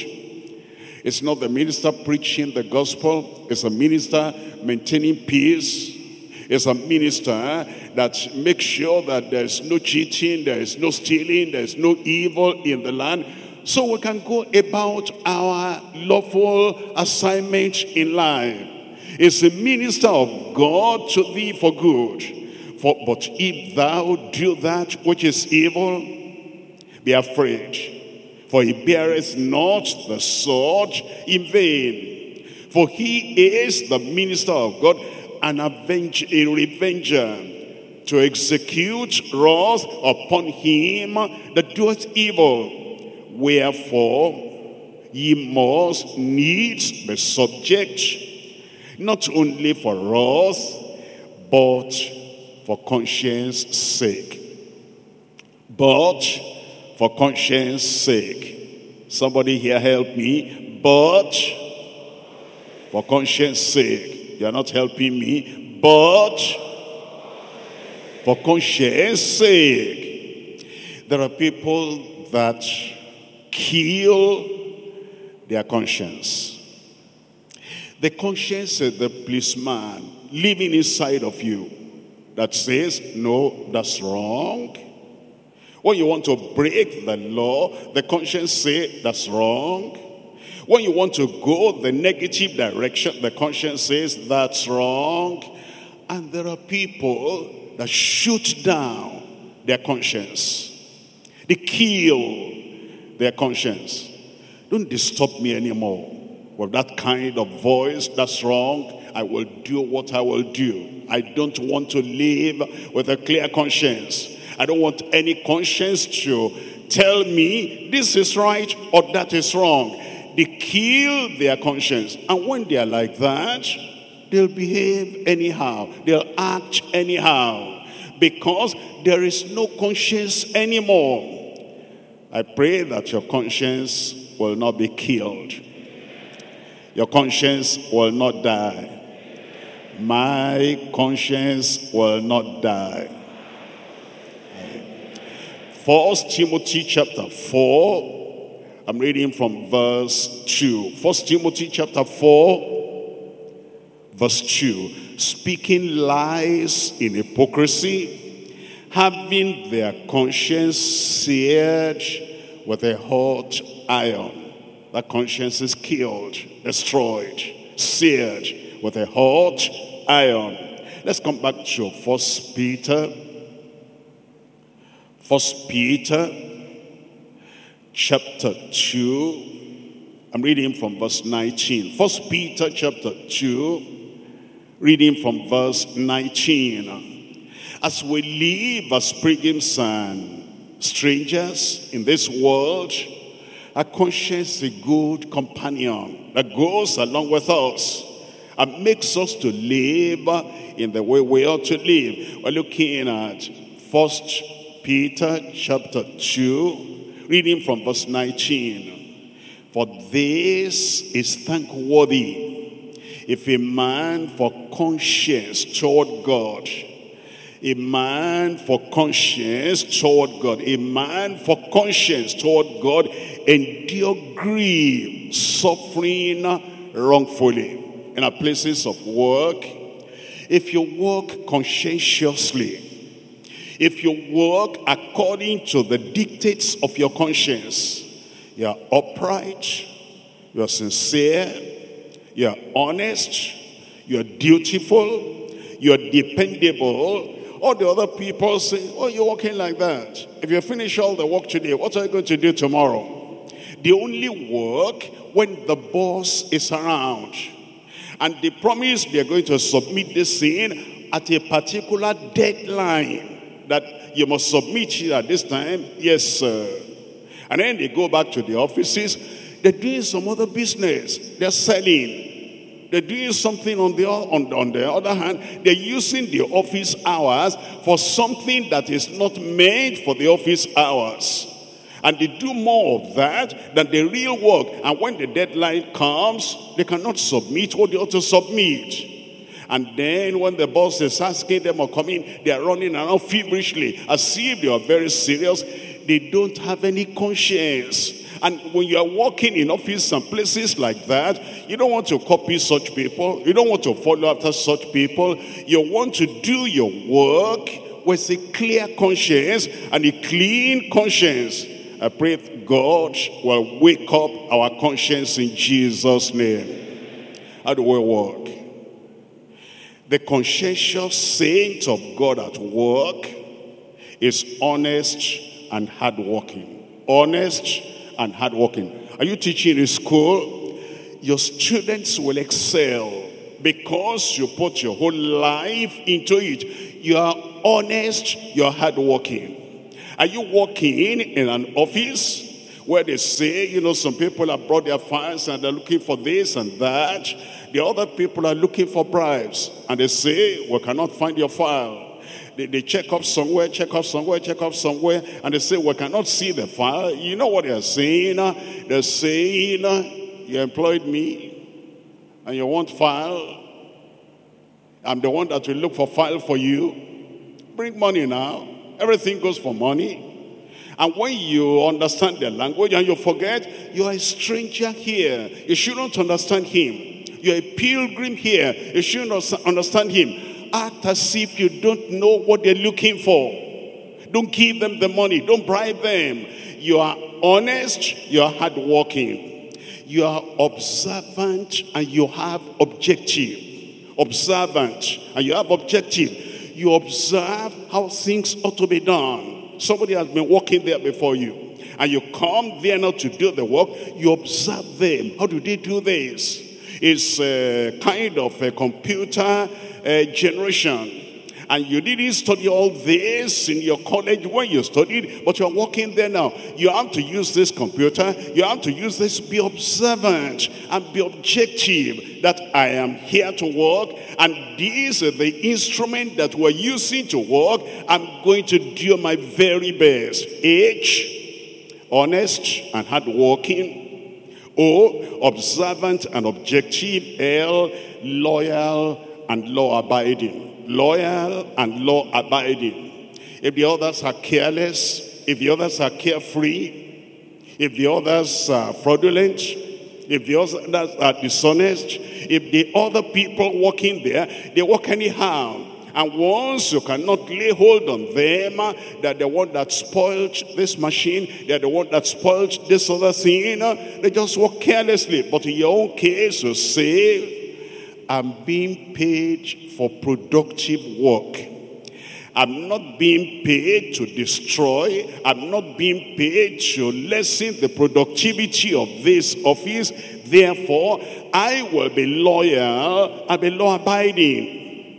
It's not the minister preaching the gospel. It's a minister maintaining peace. It's a minister that makes sure that there's no cheating, there is no stealing, there's no evil in the land. So we can go about our lawful assignment in life. It's a minister of God to thee for good. But if thou do that which is evil, be afraid. For he beareth not the sword in vain. For he is the minister of God, a revenger, to execute wrath upon him that doeth evil. Wherefore ye must needs be subject, not only for wrath, but for conscience sake. But for conscience sake. Somebody here help me. But for conscience sake. You are not helping me. But for conscience sake. There are people that kill their conscience. The conscience is the policeman living inside of you that says, no, that's wrong. When you want to break the law, the conscience says, that's wrong. When you want to go the negative direction, the conscience says, that's wrong. And there are people that shoot down their conscience. They kill their conscience. Don't disturb me anymore with that kind of voice. That's wrong. I will do what I will do. I don't want to live with a clear conscience. I don't want any conscience to tell me this is right or that is wrong. They kill their conscience. And when they are like that, they'll behave anyhow. They'll act anyhow. Because there is no conscience anymore. I pray that your conscience will not be killed. Your conscience will not die. My conscience will not die. 1 Timothy chapter 4. I'm reading from verse 2. 1 Timothy chapter 4, verse 2. Speaking lies in hypocrisy, having their conscience seared with a hot iron. That conscience is killed, destroyed, seared with a hot iron. Let's come back to 1 Peter. 1 Peter chapter 2. I'm reading from verse 19. 1 Peter chapter 2, reading from verse 19. As we live as pilgrims and strangers in this world, our conscience is a good companion that goes along with us and makes us to live in the way we ought to live. We're looking at 1 Peter chapter 2, reading from verse 19. For this is thankworthy, if a man for conscience toward God, a man for conscience toward God, a man for conscience toward God, endure grief, suffering wrongfully. In our places of work, if you work conscientiously, if you work according to the dictates of your conscience, you are upright, you are sincere, you are honest, you are dutiful, you are dependable. All the other people say, oh, you're working like that. If you finish all the work today, what are you going to do tomorrow? They only work when the boss is around. And they promise they're going to submit this thing at a particular deadline, that you must submit it at this time. Yes, sir. And then they go back to the offices. They're doing some other business. They're selling. They're doing something on the other hand. They're using the office hours for something that is not meant for the office hours. And they do more of that than the real work. And when the deadline comes, they cannot submit what they ought to submit. And then when the boss is asking them or coming, they are running around feverishly as if they are very serious. They don't have any conscience. And when you are working in office and places like that, you don't want to copy such people. You don't want to follow after such people. You want to do your work with a clear conscience and a clean conscience. I pray God will wake up our conscience in Jesus' name. How do we work? The conscientious saint of God at work is honest and hardworking. Honest and hardworking. Are you teaching in school? Your students will excel because you put your whole life into it. You are honest, you are hardworking. Are you working in an office where they say, some people have brought their files and they're looking for this and that? The other people are looking for bribes and they say, we cannot find your file. They check up somewhere, and they say, we cannot see the file. You know what they're saying? They're saying, you employed me, and you want file. I'm the one that will look for file for you. Bring money now. Everything goes for money. And when you understand the language and you forget, you are a stranger here. You shouldn't understand him. You're a pilgrim here. You shouldn't understand him. Act as if you don't know what they're looking for. Don't give them the money. Don't bribe them. You are honest. You are hardworking. You are observant and you have objective. Observant and you have objective. You observe how things ought to be done. Somebody has been working there before you. And you come there now to do the work. You observe them. How do they do this? It's a kind of a computer generation. And you didn't study all this in your college when you studied, but you're working there now. You have to use this computer. You have to use this. Be observant and be objective that I am here to work. And this is the instrument that we're using to work. I'm going to do my very best. H, honest and hardworking. O, observant and objective. L, loyal and law-abiding. Loyal and law-abiding. If the others are careless, if the others are carefree, if the others are fraudulent, if the others are dishonest, if the other people working there, they work anyhow. And once you cannot lay hold on them, that the one that spoiled this machine, they're the one that spoiled this other thing, they just work carelessly. But in your own case, you say, I'm being paid for productive work. I'm not being paid to destroy. I'm not being paid to lessen the productivity of this office. Therefore, I will be loyal. I'll be law-abiding.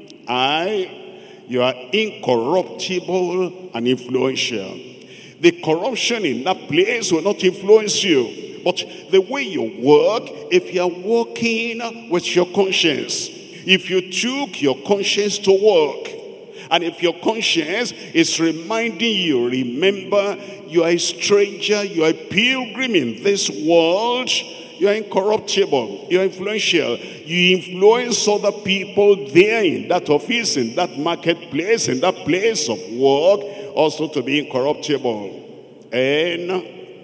You are incorruptible and influential. The corruption in that place will not influence you. But the way you work, if you are working with your conscience, if you took your conscience to work, And if your conscience is reminding you, remember, you are a stranger, you are a pilgrim in this world, you are incorruptible, you are influential, you influence other people there in that office, in that marketplace, in that place of work, also to be incorruptible. And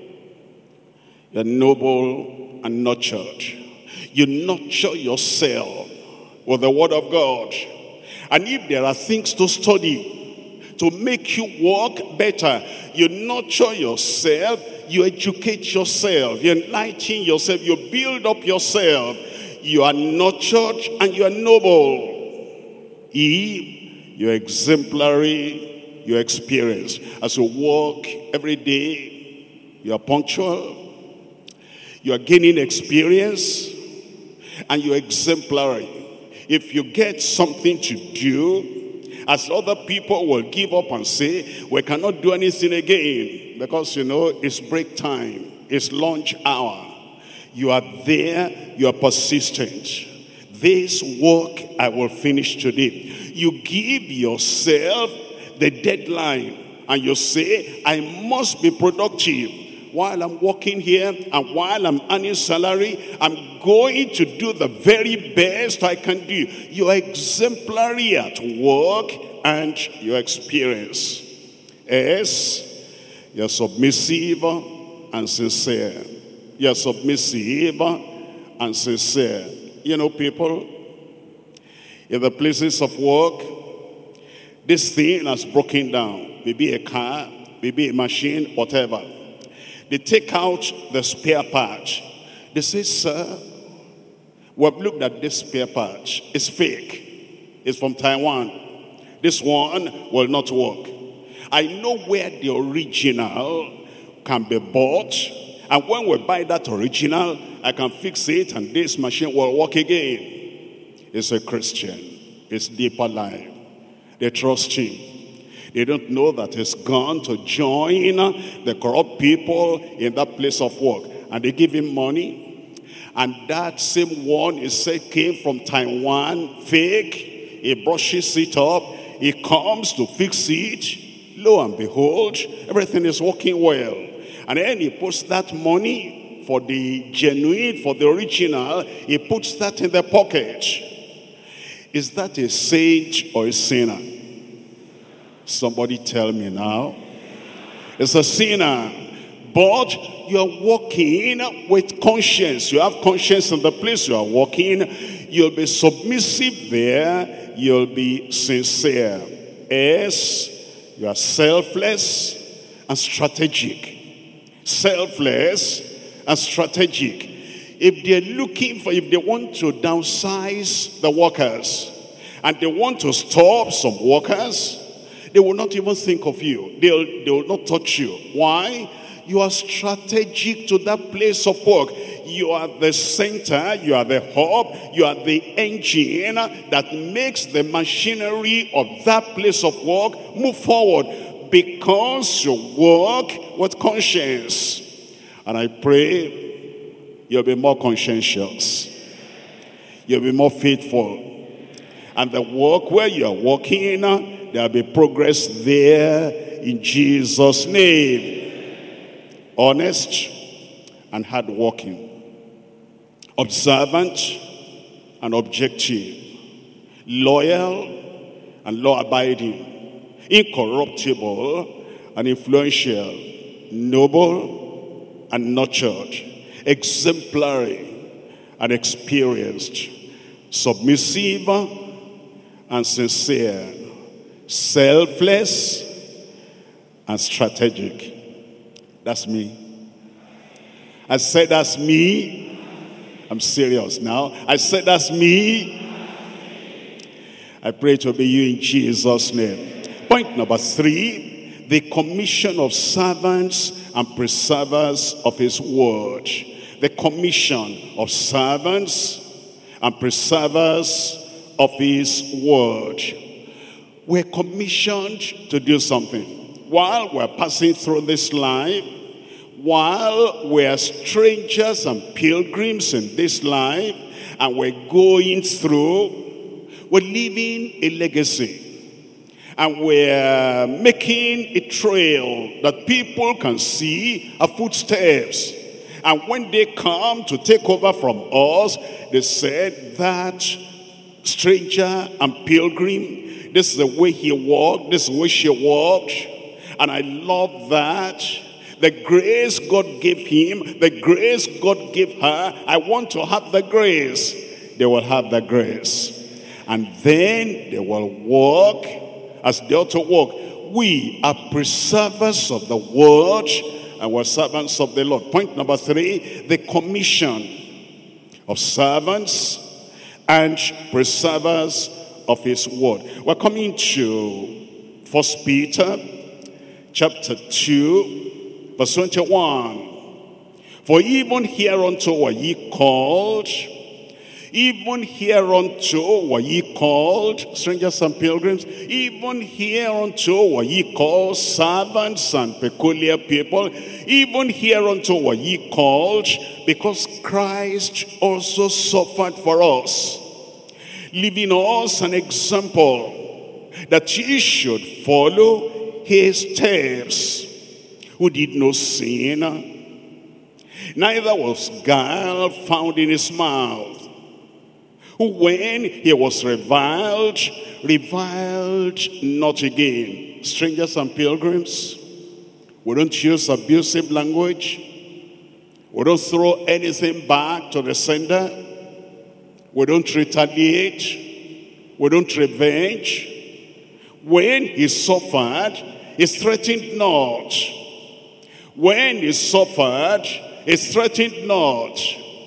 you're noble and nurtured. You nurture yourself with the word of God. And if there are things to study to make you walk better, you nurture yourself, you educate yourself, you enlighten yourself, you build up yourself. You are nurtured and you are noble. You're exemplary, you're experienced. As you walk every day, you are punctual, you are gaining experience, and you're exemplary. If you get something to do, as other people will give up and say, we cannot do anything again, because it's break time, it's lunch hour. You are there, you are persistent. This work I will finish today. You give yourself the deadline and you say, I must be productive. While I'm working here and while I'm earning salary, I'm going to do the very best I can do. You are exemplary at work and your experience. Yes, you're submissive and sincere. You're submissive and sincere. People, in the places of work, this thing has broken down. Maybe a car, maybe a machine, whatever. They take out the spare part. They say, sir, we've looked at this spare part. It's fake. It's from Taiwan. This one will not work. I know where the original can be bought. And when we buy that original, I can fix it and this machine will work again. It's a Christian. It's deeper life. They trust him. They don't know that he's gone to join the corrupt people in that place of work. And they give him money. And that same one is said came from Taiwan, fake. He brushes it up. He comes to fix it. Lo and behold, everything is working well. And then he puts that money for the genuine, for the original. He puts that in the pocket. Is that a sage or a sinner? Somebody tell me now. It's a sinner. But you are walking with conscience. You have conscience in the place you are walking. You'll be submissive there. You'll be sincere. Yes, you are selfless and strategic. Selfless and strategic. If they want to downsize the workers and they want to stop some workers, they will not even think of you. They will not touch you. Why? You are strategic to that place of work. You are the center, you are the hub, you are the engine that makes the machinery of that place of work move forward because you work with conscience. And I pray you'll be more conscientious. You'll be more faithful. And the work where you are working, there'll be progress there in Jesus' name. Honest and hardworking. Observant and objective. Loyal and law-abiding. Incorruptible and influential. Noble and nurtured. Exemplary and experienced. Submissive and sincere. Selfless and strategic. That's me. I said that's me. I'm serious now. I said that's me. I pray to be you in Jesus' name. Point number 3, the commission of servants and preservers of his word. The commission of servants and preservers of his word. We're commissioned to do something. While we're passing through this life, while we're strangers and pilgrims in this life, and we're going through, we're leaving a legacy. And we're making a trail that people can see our footsteps. And when they come to take over from us, they said that stranger and pilgrim, this is the way he walked, this is the way she walked. And I love that. The grace God gave him, the grace God gave her, I want to have the grace. They will have the grace. And then they will walk as they ought to walk. We are preservers of the word, and we're servants of the Lord. Point number 3, the commission of servants and preservers of his word. We're coming to 1 Peter chapter 2, verse 21. For even hereunto were ye called, even hereunto were ye called, strangers and pilgrims, even hereunto were ye called, servants and peculiar people, even hereunto were ye called, because Christ also suffered for us, leaving us an example, that ye should follow his steps, who did no sin, neither was guile found in his mouth, who when he was reviled not again. Strangers and pilgrims, we don't use abusive language. We don't throw anything back to the sender. We don't retaliate. We don't revenge. When he suffered, he threatened not. When he suffered, he threatened not.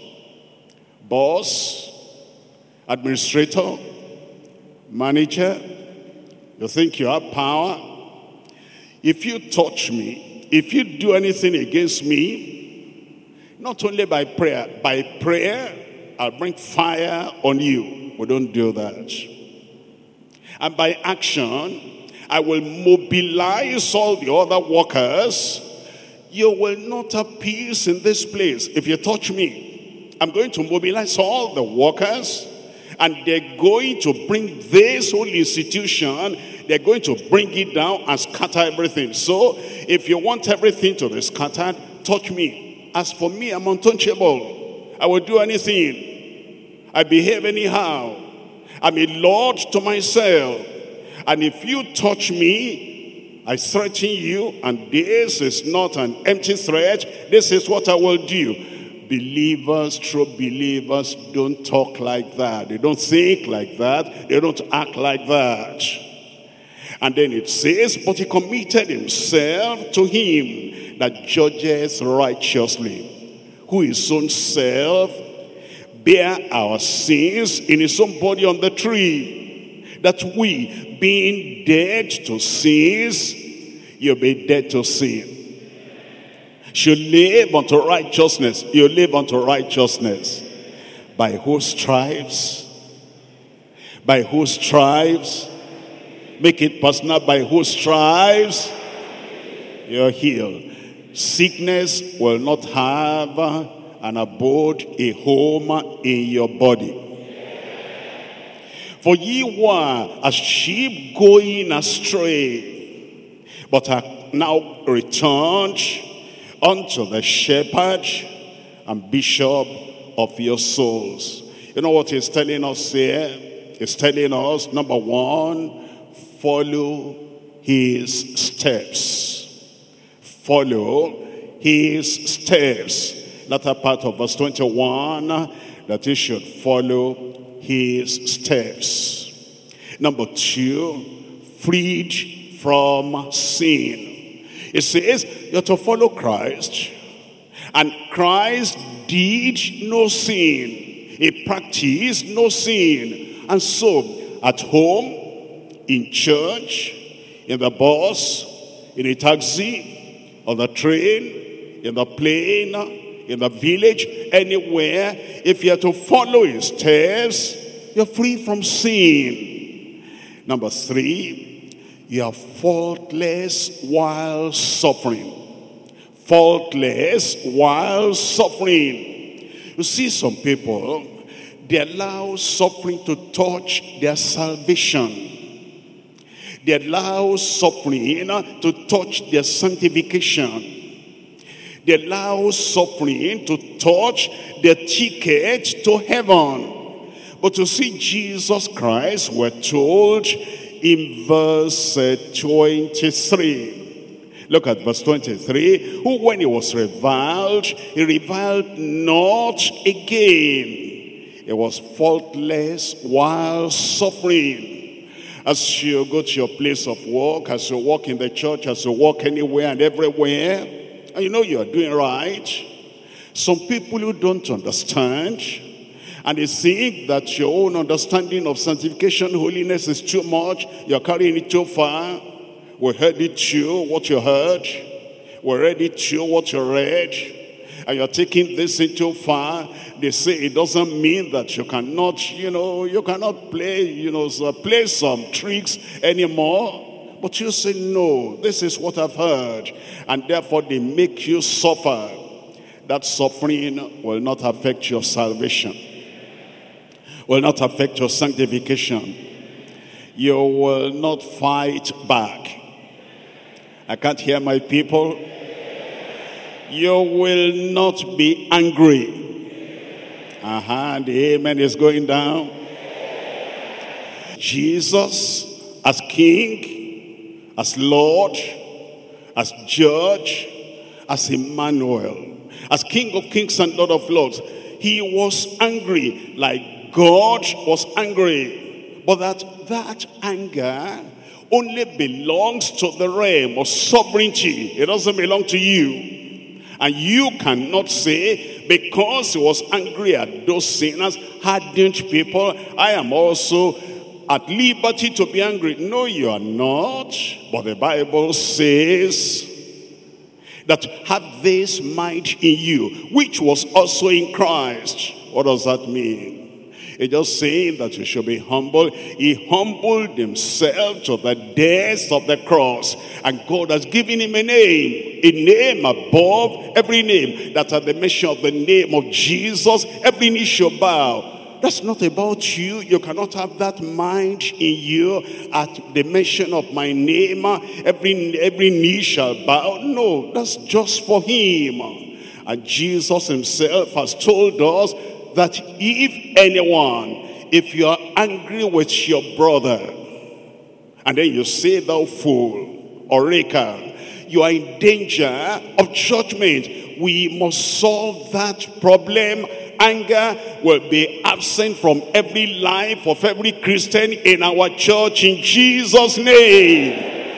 Boss, administrator, manager, you think you have power? If you touch me, if you do anything against me, not only by prayer, I'll bring fire on you. We don't do that. And by action, I will mobilize all the other workers. You will not have peace in this place. If you touch me, I'm going to mobilize all the workers, and they're going to bring this whole institution, they're going to bring it down and scatter everything. So, if you want everything to be scattered, touch me. As for me, I'm untouchable. I will do anything. I behave anyhow. I'm a Lord to myself. And if you touch me, I threaten you, and this is not an empty threat. This is what I will do. Believers, true believers, don't talk like that. They don't think like that. They don't act like that. And then it says, but he committed himself to him that judgeth righteously, who his own self bare our sins in his own body on the tree, that we, being dead to sins, you'll be dead to sin, should live unto righteousness. You live unto righteousness. By whose stripes? By whose stripes? Make it personal. By whose stripes? You're healed. Sickness will not have an abode, a home in your body. For ye were as sheep going astray, but are now returned unto the shepherd and bishop of your souls. You know what he's telling us here? He's telling us, number one, follow his steps. Follow his steps. Latter part of verse 21, that you should follow his steps. Number two, freed from sin. It says you're to follow Christ, and Christ did no sin. He practiced no sin. And so at home, in church, in the bus, in a taxi, on the train, in the plane, in the village, anywhere, if you are to follow his steps, you're free from sin. Number three, you are faultless while suffering. Faultless while suffering. You see some people, they allow suffering to touch their salvation. They allow suffering to touch their sanctification. They allow suffering to touch their ticket to heaven. But to see Jesus Christ, we're told in verse 23. Look at verse 23. Who, when he was reviled, he reviled not again. He was faultless while suffering. As you go to your place of work, as you walk in the church, as you walk anywhere and everywhere, and you know you are doing right, some people who don't understand, and they think that your own understanding of sanctification, holiness is too much. You're carrying it too far. We heard it too, what you heard. We read it too, what you read. And you're taking this thing too far. They say it doesn't mean that you cannot, you cannot play, play some tricks anymore. But you say, no, this is what I've heard. And therefore they make you suffer. That suffering will not affect your salvation. Will not affect your sanctification. You will not fight back. I can't hear my people. You will not be angry. The amen is going down. Jesus as King, as Lord, as Judge, as Emmanuel, as King of Kings and Lord of Lords, he was angry like God was angry. But that anger only belongs to the realm of sovereignty. It doesn't belong to you. And you cannot say, because he was angry at those sinners, hardened people, I am also at liberty to be angry. No, you are not. But the Bible says that have this mind in you, which was also in Christ. What does that mean? It's just saying that you should be humble. He humbled himself to the death of the cross. And God has given him a name above every name, that at the mention of the name of Jesus, every knee shall bow. That's not about you. You cannot have that mind in you. At the mention of my name, every knee shall bow. No, that's just for him. And Jesus himself has told us that if you are angry with your brother, and then you say, thou fool, Eureka, you are in danger of judgment. We must solve that problem. Anger will be absent from every life of every Christian in our church in Jesus' name.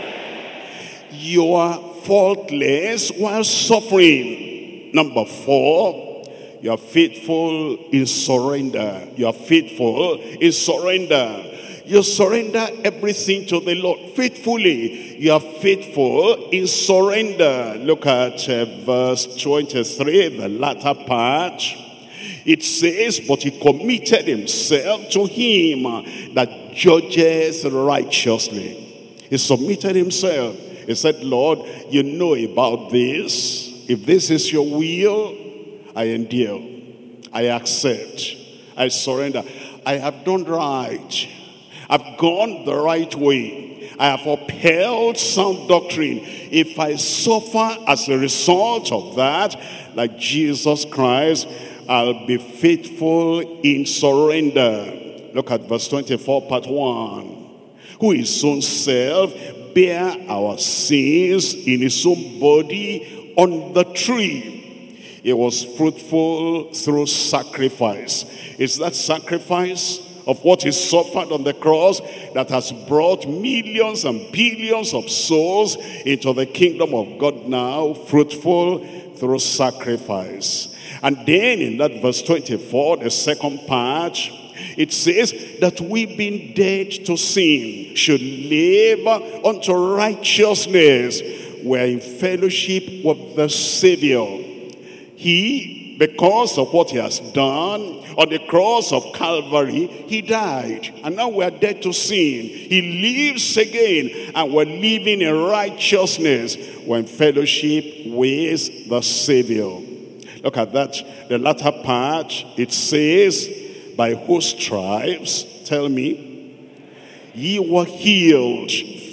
You are faultless while suffering. Number 4, you are faithful in surrender. You are faithful in surrender. You surrender everything to the Lord faithfully. You are faithful in surrender. Look at verse 23, the latter part. It says, but he committed himself to him that judges righteously. He submitted himself. He said, Lord, you know about this. If this is your will, I endure, I accept, I surrender. I have done right. I've gone the right way. I have upheld sound doctrine. If I suffer as a result of that, like Jesus Christ, I'll be faithful in surrender. Look at verse 24, part 1. Who his own self bare our sins in his own body on the tree. He was fruitful through sacrifice. It's that sacrifice of what he suffered on the cross that has brought millions and billions of souls into the kingdom of God now, fruitful through sacrifice. And then in that verse 24, the second part, it says that we being dead to sin should live unto righteousness. We're in fellowship with the Savior. He, because of what he has done on the cross of Calvary, he died. And now we are dead to sin. He lives again, and we're living in righteousness. We're in fellowship with the Savior. Look at that. The latter part, it says, by whose stripes, tell me, ye were healed.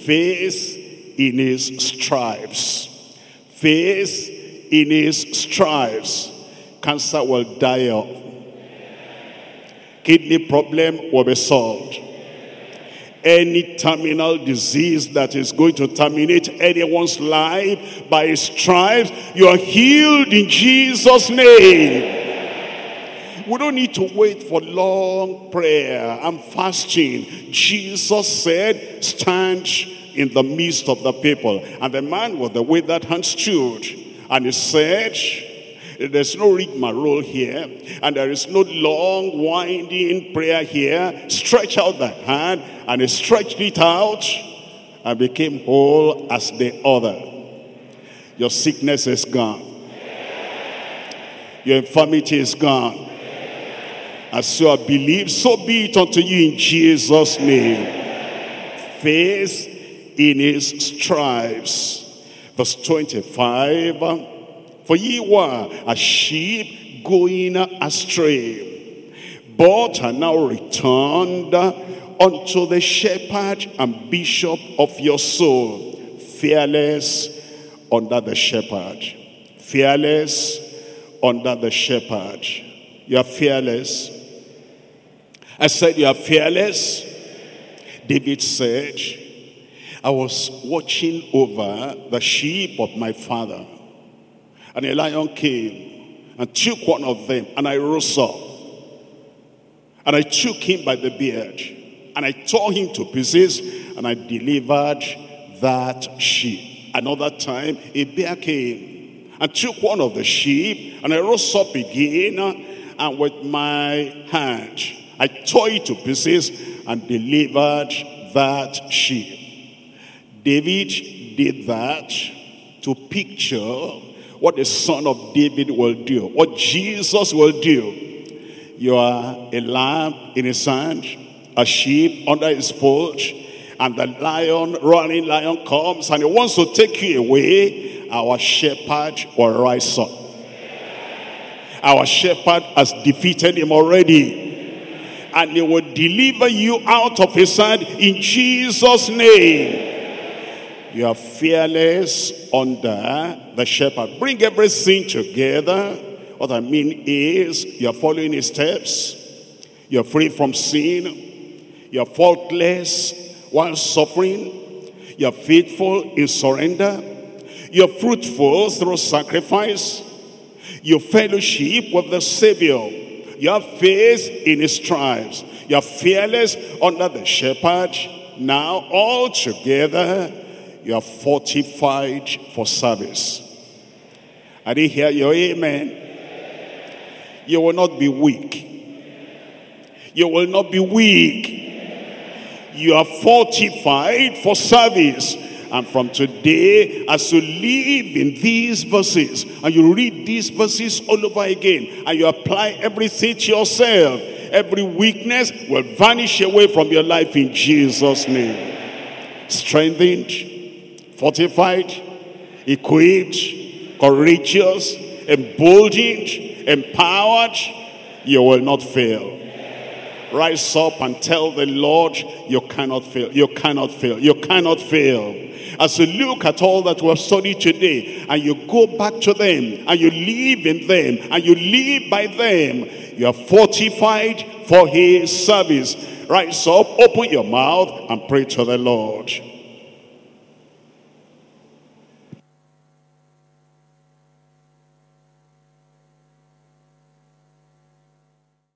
Faith in his stripes. Faith in his stripes. Cancer will die off. Kidney problem will be solved. Any terminal disease that is going to terminate anyone's life, by his stripes, you are healed in Jesus' name. We don't need to wait for long prayer and fasting. Jesus said, stand in the midst of the people. And the man with the withered hand stood, and he said, there's no rigmarole here, and there is no long winding prayer here. Stretch out the hand, and he stretched it out and became whole as the other. Your sickness is gone. Your infirmity is gone. As you have believed, so be it unto you in Jesus' name. Faith in his stripes. Verse 25. For ye were as sheep going astray, but are now returned unto the shepherd and bishop of your soul. Fearless under the shepherd. Fearless under the shepherd. You are fearless. I said you are fearless. David said, I was watching over the sheep of my father, and a lion came and took one of them, and I rose up, and I took him by the beard, and I tore him to pieces, and I delivered that sheep. Another time, a bear came and took one of the sheep, and I rose up again, and with my hand, I tore it to pieces and delivered that sheep. David did that to picture what the Son of David will do, what Jesus will do. You are a lamb in his hand, a sheep under his fold, and the roaring lion comes and he wants to take you away. Our shepherd will rise up. Our shepherd has defeated him already, and he will deliver you out of his hand in Jesus' name. You are fearless under the shepherd. Bring everything together. What I mean is, you are following his steps. You are free from sin. You are faultless while suffering. You are faithful in surrender. You are fruitful through sacrifice. You fellowship with the Savior. You have faith in his stripes. You are fearless under the shepherd. Now all together, you are fortified for service. I didn't hear your amen. You will not be weak. You will not be weak. You are fortified for service. And from today, as you live in these verses, and you read these verses all over again, and you apply everything to yourself, every weakness will vanish away from your life in Jesus' name. Strengthened, fortified, equipped, courageous, emboldened, empowered, you will not fail. Rise up and tell the Lord, you cannot fail, you cannot fail, you cannot fail. As you look at all that we have studied today, and you go back to them, and you live in them, and you live by them, you are fortified for his service. Rise up, open your mouth, and pray to the Lord.